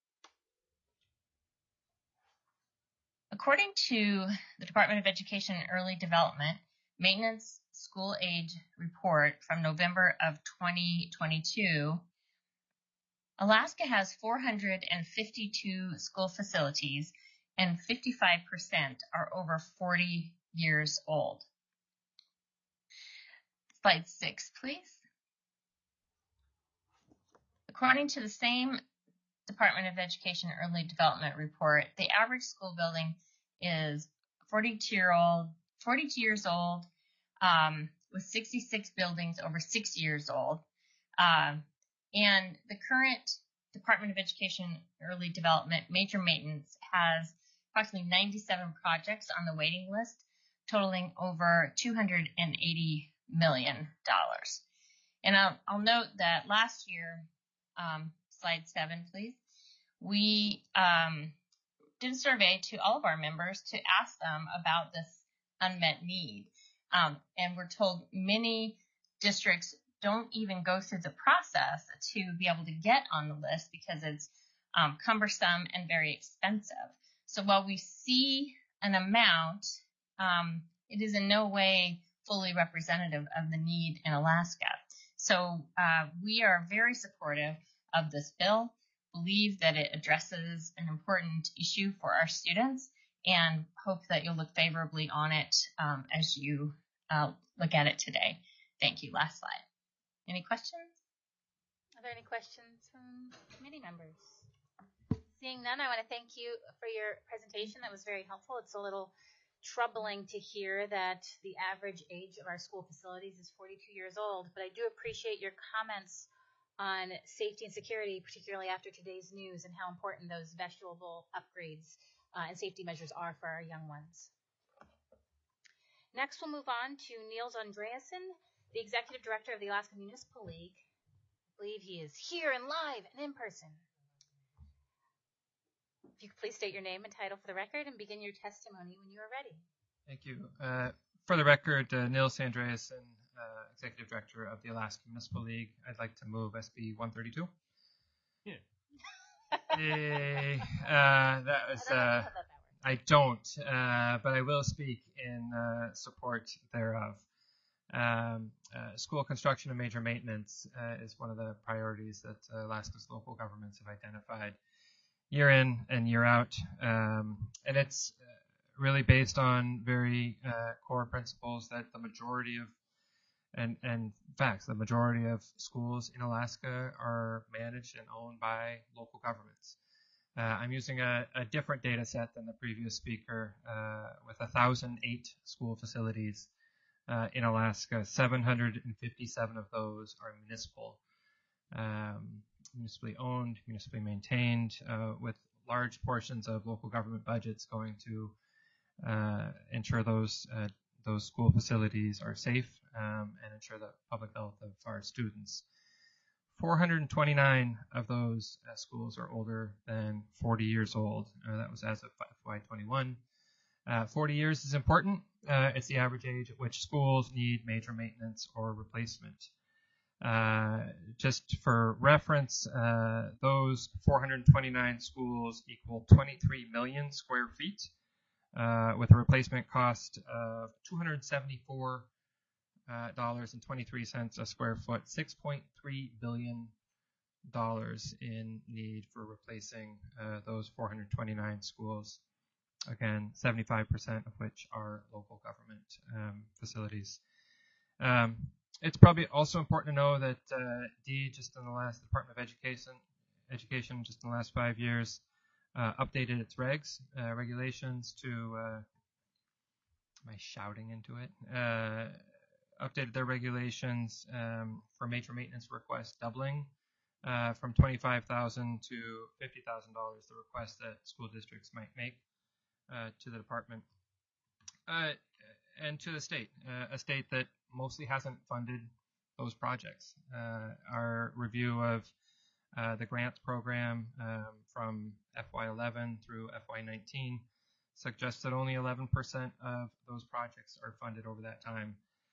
According to the Department of Education and Early Development Maintenance School Age Report from November of 2022, Alaska has 452 school facilities and 55% are over 40 years old. Slide 6, please. According to the same Department of Education Early Development Report, the average school building is 42 years old, with 66 buildings over 6 years old. And the current Department of Education Early Development Major Maintenance has approximately 97 projects on the waiting list, totaling over $280 million. And I'll note that last year, slide 7, please, we did a survey to all of our members to ask them about this unmet need. And we're told many districts don't even go through the process to be able to get on the list because it's cumbersome and very expensive. So while we see an amount, it is in no way fully representative of the need in Alaska. So we are very supportive of this bill, believe that it addresses an important issue for our students, and hope that you'll look favorably on it as you look at it today. Thank you. Last slide. Any questions? Are there any questions from committee members? Seeing none, I want to thank you for your presentation. That was very helpful. It's a little troubling to hear that the average age of our school facilities is 42 years old, but I do appreciate your comments on safety and security, particularly after today's news, and how important those visual upgrades and safety measures are for our young ones. Next, we'll move on to Niels Andreasen, the Executive Director of the Alaska Municipal League. I believe he is here and live and in person. If you could please state your name and title for the record and begin your testimony when you are ready. Thank you. For the record, Niels Andreasen, Executive Director of the Alaska Municipal League. I'd like to move SB 132. Yeah. That was, I don't, but I will speak in support thereof. School construction and major maintenance is one of the priorities that Alaska's local governments have identified year in and year out. And it's really based on very core principles that the majority of and facts, the majority of schools in Alaska are managed and owned by local governments. I'm using a different data set than the previous speaker with 1,008 school facilities in Alaska. 757 of those are municipal, municipally owned, municipally maintained, with large portions of local government budgets going to ensure those school facilities are safe and ensure the public health of our students. 429 of those schools are older than 40 years old. That was as of FY21. 40 years is important. It's the average age at which schools need major maintenance or replacement. Just for reference, those 429 schools equal 23 million square feet, with a replacement cost of $274.23 a square foot, $6.3 billion in need for replacing those 429 schools. Again, 75% of which are local government facilities. It's probably also important to know that DEED, just in the last Department of Education, just in the last 5 years, updated its regulations to, am I shouting into it? Updated their regulations for major maintenance requests, doubling from $25,000 to $50,000 the request that school districts might make to the department and to the state, a state that mostly hasn't funded those projects. Our review of the grants program from FY11 through FY19 suggests that only 11% of those projects are funded over that time.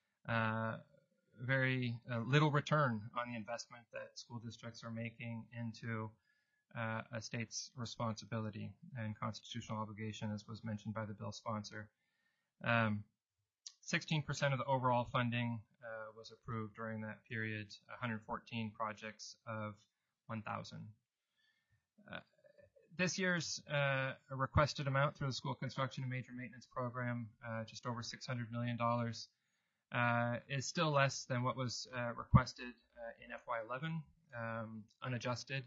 Very little return on the investment that school districts are making into a state's responsibility and constitutional obligation, as was mentioned by the bill sponsor. 16% of the overall funding was approved during that period, 114 projects of 1,000. This year's requested amount through the School Construction and Major Maintenance Program, just over $600 million, is still less than what was requested in FY11, unadjusted.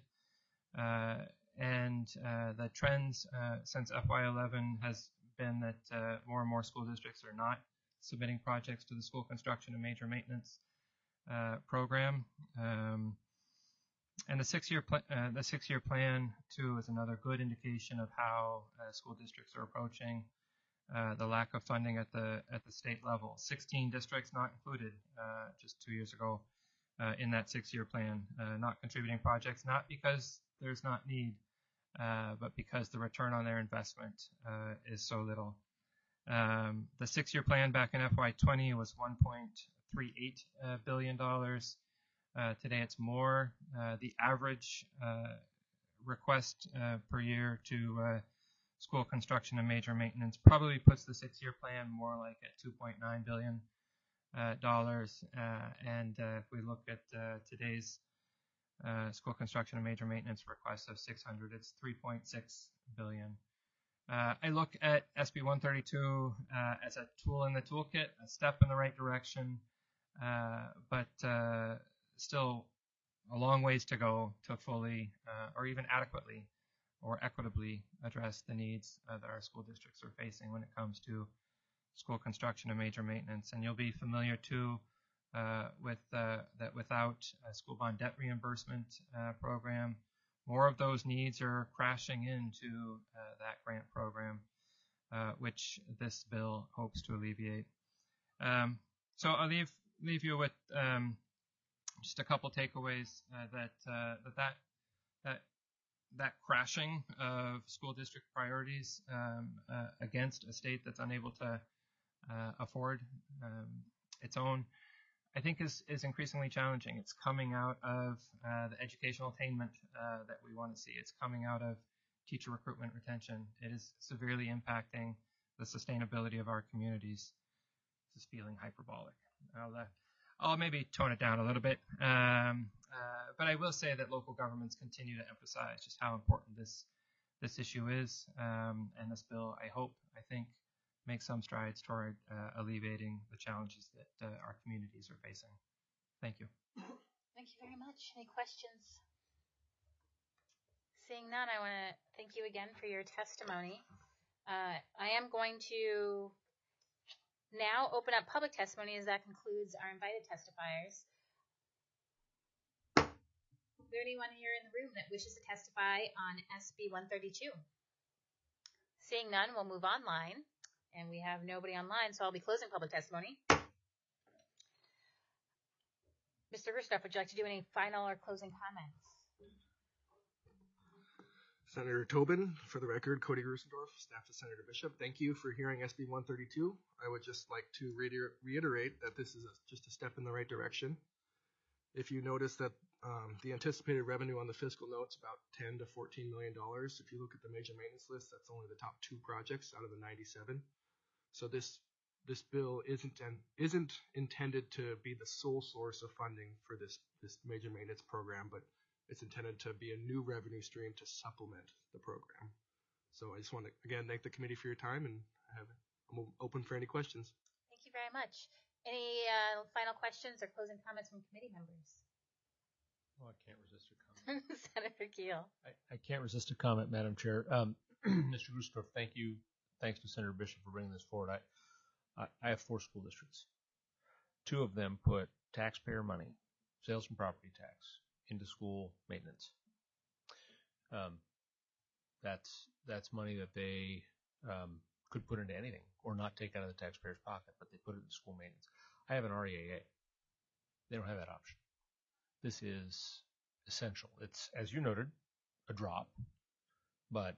And the trends since FY11 has been that more and more school districts are not submitting projects to the School Construction and Major Maintenance Program. And the six-year plan too is another good indication of how school districts are approaching the lack of funding at the state level. 16 districts not included just 2 years ago in that 6-year plan, not contributing projects, not because there's not need, but because the return on their investment is so little. The 6-year plan back in FY20 was $1.38 billion. Today it's more. The average request per year to school construction and major maintenance probably puts the 6-year plan more like at $2.9 billion. And if we look at today's school construction and major maintenance requests of 600, it's 3.6 billion. I look at SB 132 as a tool in the toolkit, a step in the right direction, but still a long ways to go to fully or even adequately or equitably address the needs that our school districts are facing when it comes to school construction and major maintenance. And you'll be familiar too with that without a school bond debt reimbursement program, more of those needs are crashing into that grant program, which this bill hopes to alleviate. So I'll leave you with just a couple takeaways that crashing of school district priorities against a state that's unable to afford its own, I think is increasingly challenging. It's coming out of the educational attainment that we want to see. It's coming out of teacher recruitment retention. It is severely impacting the sustainability of our communities. This is feeling hyperbolic. I'll maybe tone it down a little bit, but I will say that local governments continue to emphasize just how important this issue is, and this bill, I think, makes some strides toward alleviating the challenges that our communities are facing. Thank you. Thank you very much. Any questions? Seeing none, I want to thank you again for your testimony. I am going to now open up public testimony, as that concludes our invited testifiers. Is there anyone here in the room that wishes to testify on SB 132? Seeing none, we'll move online. And we have nobody online, so I'll be closing public testimony. Mr. Gersdorf, would you like to do any final or closing comments? Senator Tobin, for the record, Cody Gersdorf, staff to Senator Bishop. Thank you for hearing SB 132. I would just like to reiterate that this is just a step in the right direction. If you notice that the anticipated revenue on the fiscal note is about $10 to $14 million. If you look at the major maintenance list, that's only the top 2 projects out of the 97. So this bill isn't intended to be the sole source of funding for this major maintenance program, but it's intended to be a new revenue stream to supplement the program. So I just want to again thank the committee for your time, and I'm open for any questions. Thank you very much. Any final questions or closing comments from committee members? Oh, I can't resist a comment. Senator Keel. I can't resist a comment, Madam Chair. Mr. Gersdorf, thank you. Thanks to Senator Bishop for bringing this forward. I have 4 school districts. 2 of them put taxpayer money, sales and property tax, into school maintenance. That's money that they could put into anything or not take out of the taxpayer's pocket, but they put it in school maintenance. I have an REAA. They don't have that option. This is essential. It's, as you noted, a drop, but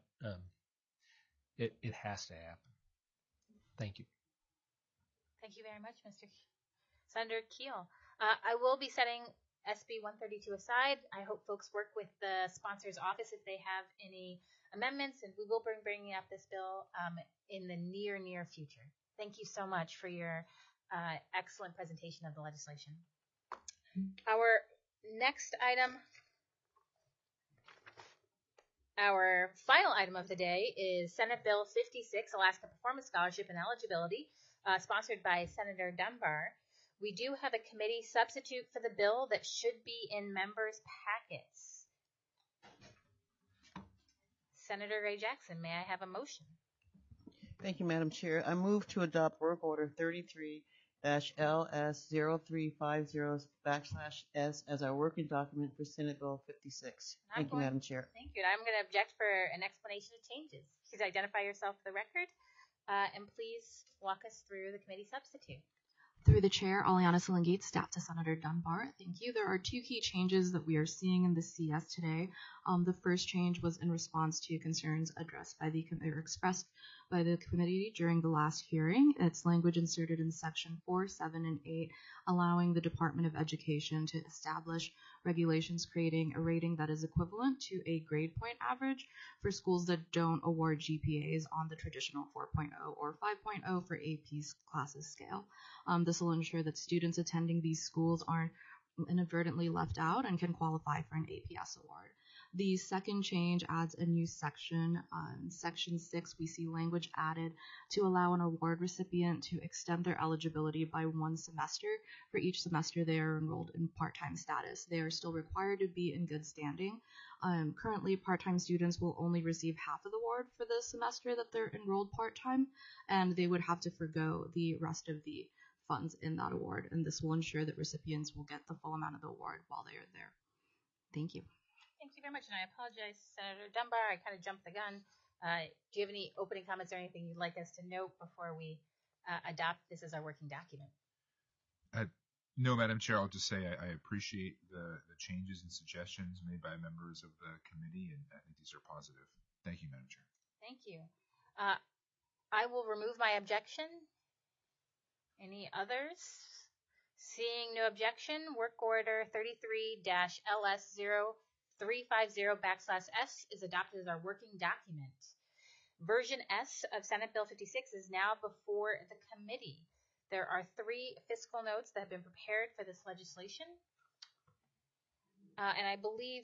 it has to happen. Thank you. Thank you very much, Mr. Senator Keel. I will be setting SB 132 aside. I hope folks work with the sponsor's office if they have any amendments, and we will be bringing up this bill in the near future. Thank you so much for your excellent presentation of the legislation. Our next item, our final item of the day is Senate Bill 56, Alaska Performance Scholarship and Eligibility, sponsored by Senator Dunbar. We do have a committee substitute for the bill that should be in members' packets. Senator Ray Jackson, may I have a motion? Thank you, Madam Chair. I move to adopt Work Order 33-LS0350/S as our working document for Senate Bill 56. Thank you, Madam Chair. Thank you. And I'm going to object for an explanation of changes. Please identify yourself for the record, and please walk us through the committee substitute. Through the chair, Aliana Salingate, staff to Senator Dunbar. Thank you. There are two key changes that we are seeing in the CS today. The first change was in response to concerns addressed by expressed by the committee during the last hearing. It's language inserted in section 4, 7, and 8, allowing the Department of Education to establish regulations creating a rating that is equivalent to a grade point average for schools that don't award GPAs on the traditional 4.0 or 5.0 for AP's classes scale. This will ensure that students attending these schools aren't inadvertently left out and can qualify for an APS award. The second change adds a new section. Section 6, we see language added to allow an award recipient to extend their eligibility by 1 semester for each semester they are enrolled in part-time status. They are still required to be in good standing. Currently, part-time students will only receive half of the award for the semester that they're enrolled part-time, and they would have to forgo the rest of the funds in that award, and this will ensure that recipients will get the full amount of the award while they are there. Thank you. Thank you very much, and I apologize, Senator Dunbar. I kind of jumped the gun. Do you have any opening comments or anything you'd like us to note before we adopt this as our working document? No, Madam Chair. I'll just say I appreciate the changes and suggestions made by members of the committee, and I think these are positive. Thank you, Madam Chair. Thank you. I will remove my objection. Any others? Seeing no objection, Work Order 33-LS0350/S is adopted as our working document. Version S of Senate Bill 56 is now before the committee. There are 3 fiscal notes that have been prepared for this legislation. And I believe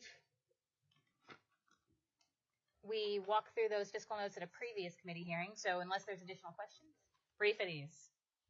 we walked through those fiscal notes at a previous committee hearing, so unless there's additional questions, brief at ease.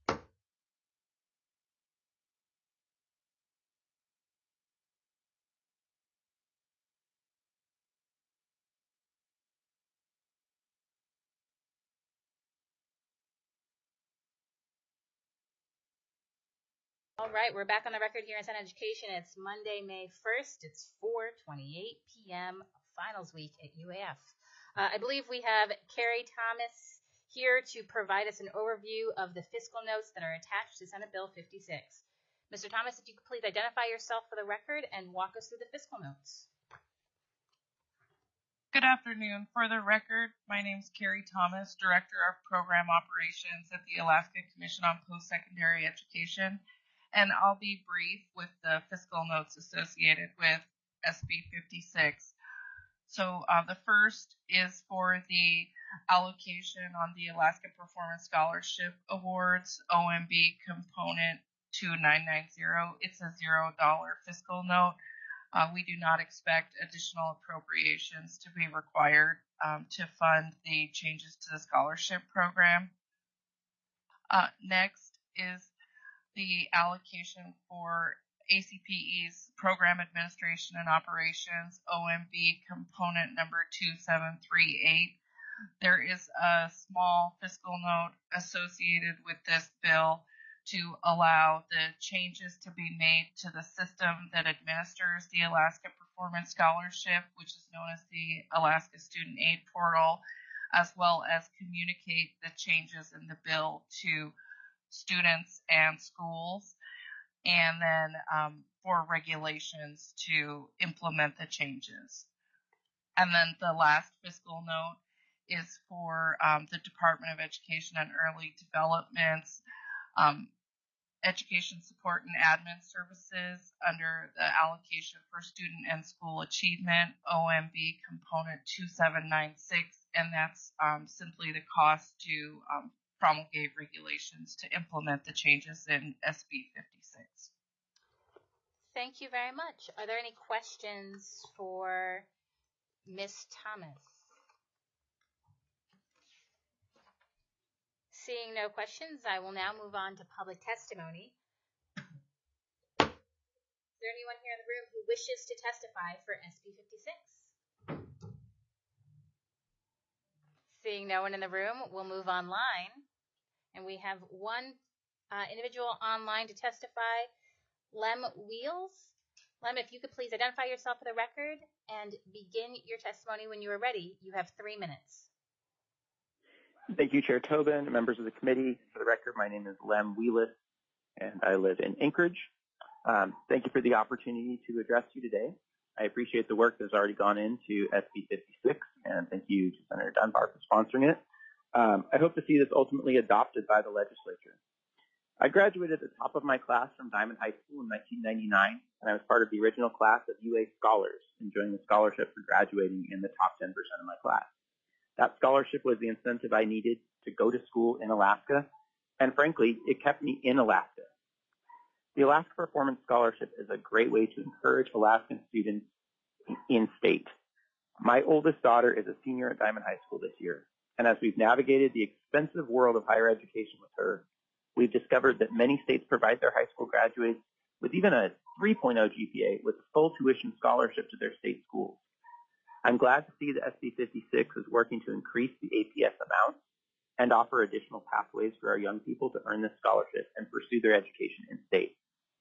All right, we're back on the record here in Senate Education. It's Monday, May 1st. It's 4:28 p.m. finals week at UAF. I believe we have Carrie Thomas here to provide us an overview of the fiscal notes that are attached to Senate Bill 56. Mr. Thomas, if you could please identify yourself for the record and walk us through the fiscal notes. Good afternoon. For the record, my name is Carrie Thomas, Director of Program Operations at the Alaska Commission on Post-Secondary Education. And I'll be brief with the fiscal notes associated with SB 56. So the first is for the allocation on the Alaska Performance Scholarship Awards, OMB Component 2990. It's a $0 fiscal note. We do not expect additional appropriations to be required to fund the changes to the scholarship program. Next is the allocation for ACPE's Program Administration and Operations, OMB Component number 2738. There is a small fiscal note associated with this bill to allow the changes to be made to the system that administers the Alaska Performance Scholarship, which is known as the Alaska Student Aid Portal, as well as communicate the changes in the bill to students and schools, and then for regulations to implement the changes. And then the last fiscal note is for the Department of Education and Early Development's Education Support and Admin Services under the allocation for Student and School Achievement, OMB Component 2796, and that's simply the cost to promulgate regulations to implement the changes in SB 56. Thank you very much. Are there any questions for Ms. Thomas? Seeing no questions, I will now move on to public testimony. Is there anyone here in the room who wishes to testify for SB 56? Seeing no one in the room, we'll move online. And we have one individual online to testify, Lem Wheels. Lem, if you could please identify yourself for the record and begin your testimony when you are ready. You have 3 minutes. Thank you, Chair Tobin, members of the committee. For the record, my name is Lem Wheelis, and I live in Anchorage. Thank you for the opportunity to address you today. I appreciate the work that's already gone into SB 56, and thank you to Senator Dunbar for sponsoring it. I hope to see this ultimately adopted by the legislature. I graduated at the top of my class from Diamond High School in 1999, and I was part of the original class of UA Scholars, enjoying the scholarship for graduating in the top 10% of my class. That scholarship was the incentive I needed to go to school in Alaska, and frankly, it kept me in Alaska. The Alaska Performance Scholarship is a great way to encourage Alaskan students in-state. My oldest daughter is a senior at Diamond High School this year, and as we've navigated the expensive world of higher education with her, we've discovered that many states provide their high school graduates with even a 3.0 GPA with full tuition scholarship to their state schools. I'm glad to see that SB 56 is working to increase the APS amount and offer additional pathways for our young people to earn this scholarship and pursue their education in state.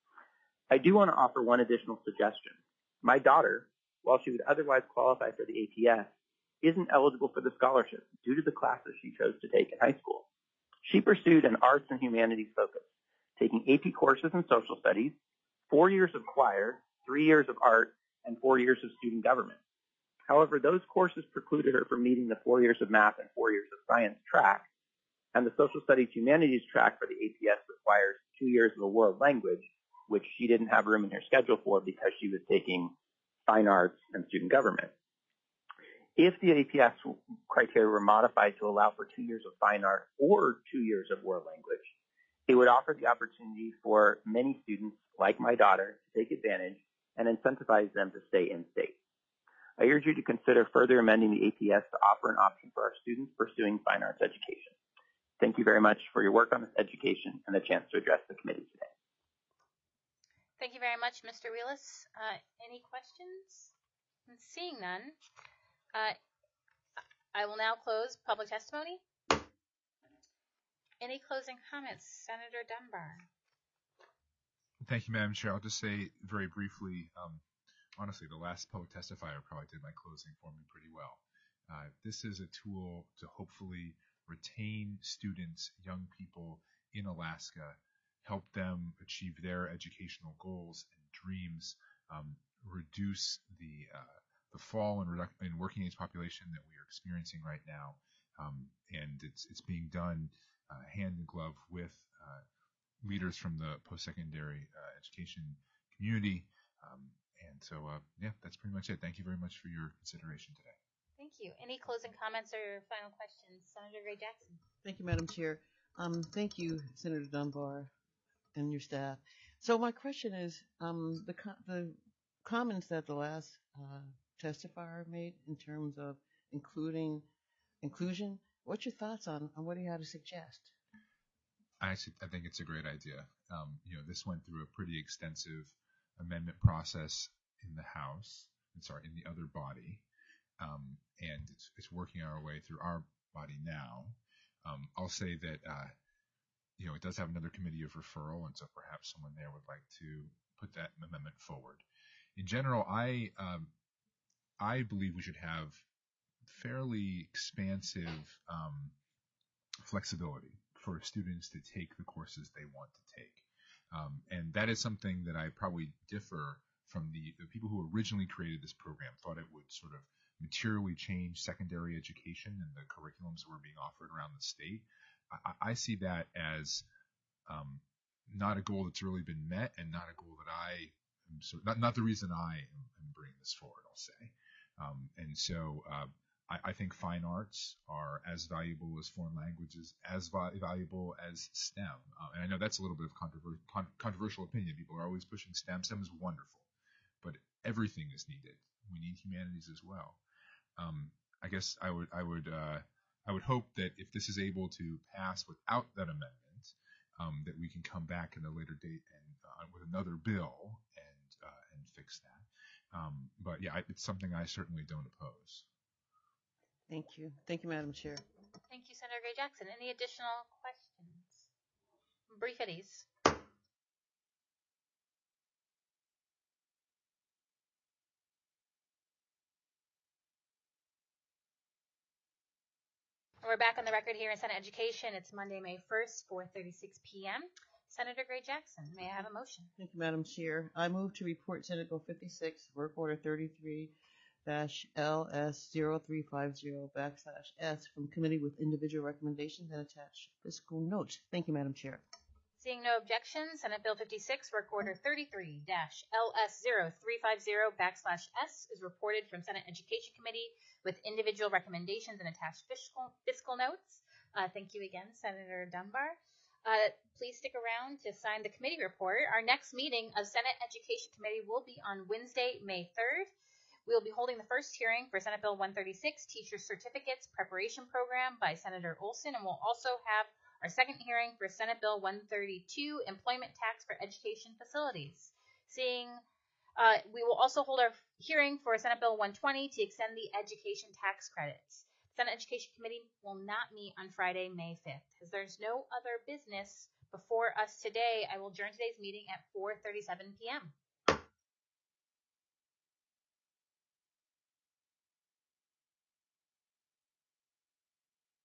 I do want to offer one additional suggestion. My daughter, while she would otherwise qualify for the APS, isn't eligible for the scholarship due to the classes she chose to take in high school. She pursued an arts and humanities focus, taking AP courses in social studies, 4 years of choir, 3 years of art, and 4 years of student government. However, those courses precluded her from meeting the 4 years of math and 4 years of science track, and the social studies humanities track for the APS requires 2 years of a world language, which she didn't have room in her schedule for because she was taking fine arts and student government. If the APS criteria were modified to allow for 2 years of fine art or 2 years of world language, it would offer the opportunity for many students, like my daughter, to take advantage and incentivize them to stay in state. I urge you to consider further amending the APS to offer an option for our students pursuing fine arts education. Thank you very much for your work on this education and the chance to address the committee today. Thank you very much, Mr. Wheelis. Any questions? Seeing none, I will now close public testimony. Any closing comments, Senator Dunbar? Thank you, Madam Chair. I'll just say very briefly, honestly, the last public testifier probably did my closing for me pretty well. This is a tool to hopefully retain students, young people in Alaska, help them achieve their educational goals and dreams, reduce the fall in working age population that we are experiencing right now, and it's being done hand in glove with leaders from the post-secondary education community. And so, yeah, that's pretty much it. Thank you very much for your consideration today. Thank you. Any closing comments or final questions? Senator Gray Jackson. Thank you, Madam Chair. Thank you, Senator Dunbar and your staff. So my question is, the comments that the last testifier made in terms of inclusion, what's your thoughts on what he had to suggest? I think it's a great idea. This went through a pretty extensive amendment process in the House, in the other body, and it's working our way through our body now. I'll say that it does have another committee of referral, and so perhaps someone there would like to put that amendment forward. In general, I believe we should have fairly expansive flexibility for students to take the courses they want to take. And that is something that I probably differ from the people who originally created this program, thought it would sort of materially change secondary education and the curriculums that were being offered around the state. I see that as not a goal that's really been met, and not a goal that I am not the reason I am bringing this forward, I'll say. And so I think fine arts are as valuable as foreign languages, as valuable as STEM. And I know that's a little bit of controversial opinion. People are always pushing STEM. STEM is wonderful, but everything is needed. We need humanities as well. I guess I would hope that if this is able to pass without that amendment, that we can come back at a later date and with another bill and fix that. But yeah, it's something I certainly don't oppose. Thank you. Thank you, Madam Chair. Thank you, Senator Gray Jackson. Any additional questions? Brief at ease. We're back on the record here in Senate Education. It's Monday, May 1st, 4:36 p.m. Senator Gray Jackson, may I have a motion? Thank you, Madam Chair. I move to report Senate Bill 56, Work Order 33-LS0350/S from committee with individual recommendations and attached fiscal note. Thank you, Madam Chair. Seeing no objections, Senate Bill 56, Work Order 33-LS0350/S is reported from Senate Education Committee with individual recommendations and attached fiscal notes. Thank you again, Senator Dunbar. Please stick around to sign the committee report. Our next meeting of Senate Education Committee will be on Wednesday, May 3rd. We will be holding the first hearing for Senate Bill 136, Teacher Certificates Preparation Program by Senator Olson, and we'll also have our second hearing for Senate Bill 132, Employment Tax for Education Facilities. We will also hold our hearing for Senate Bill 120 to extend the education tax credits. Senate Education Committee will not meet on Friday, May 5th. As there's no other business before us today, I will adjourn today's meeting at 4:37 p.m.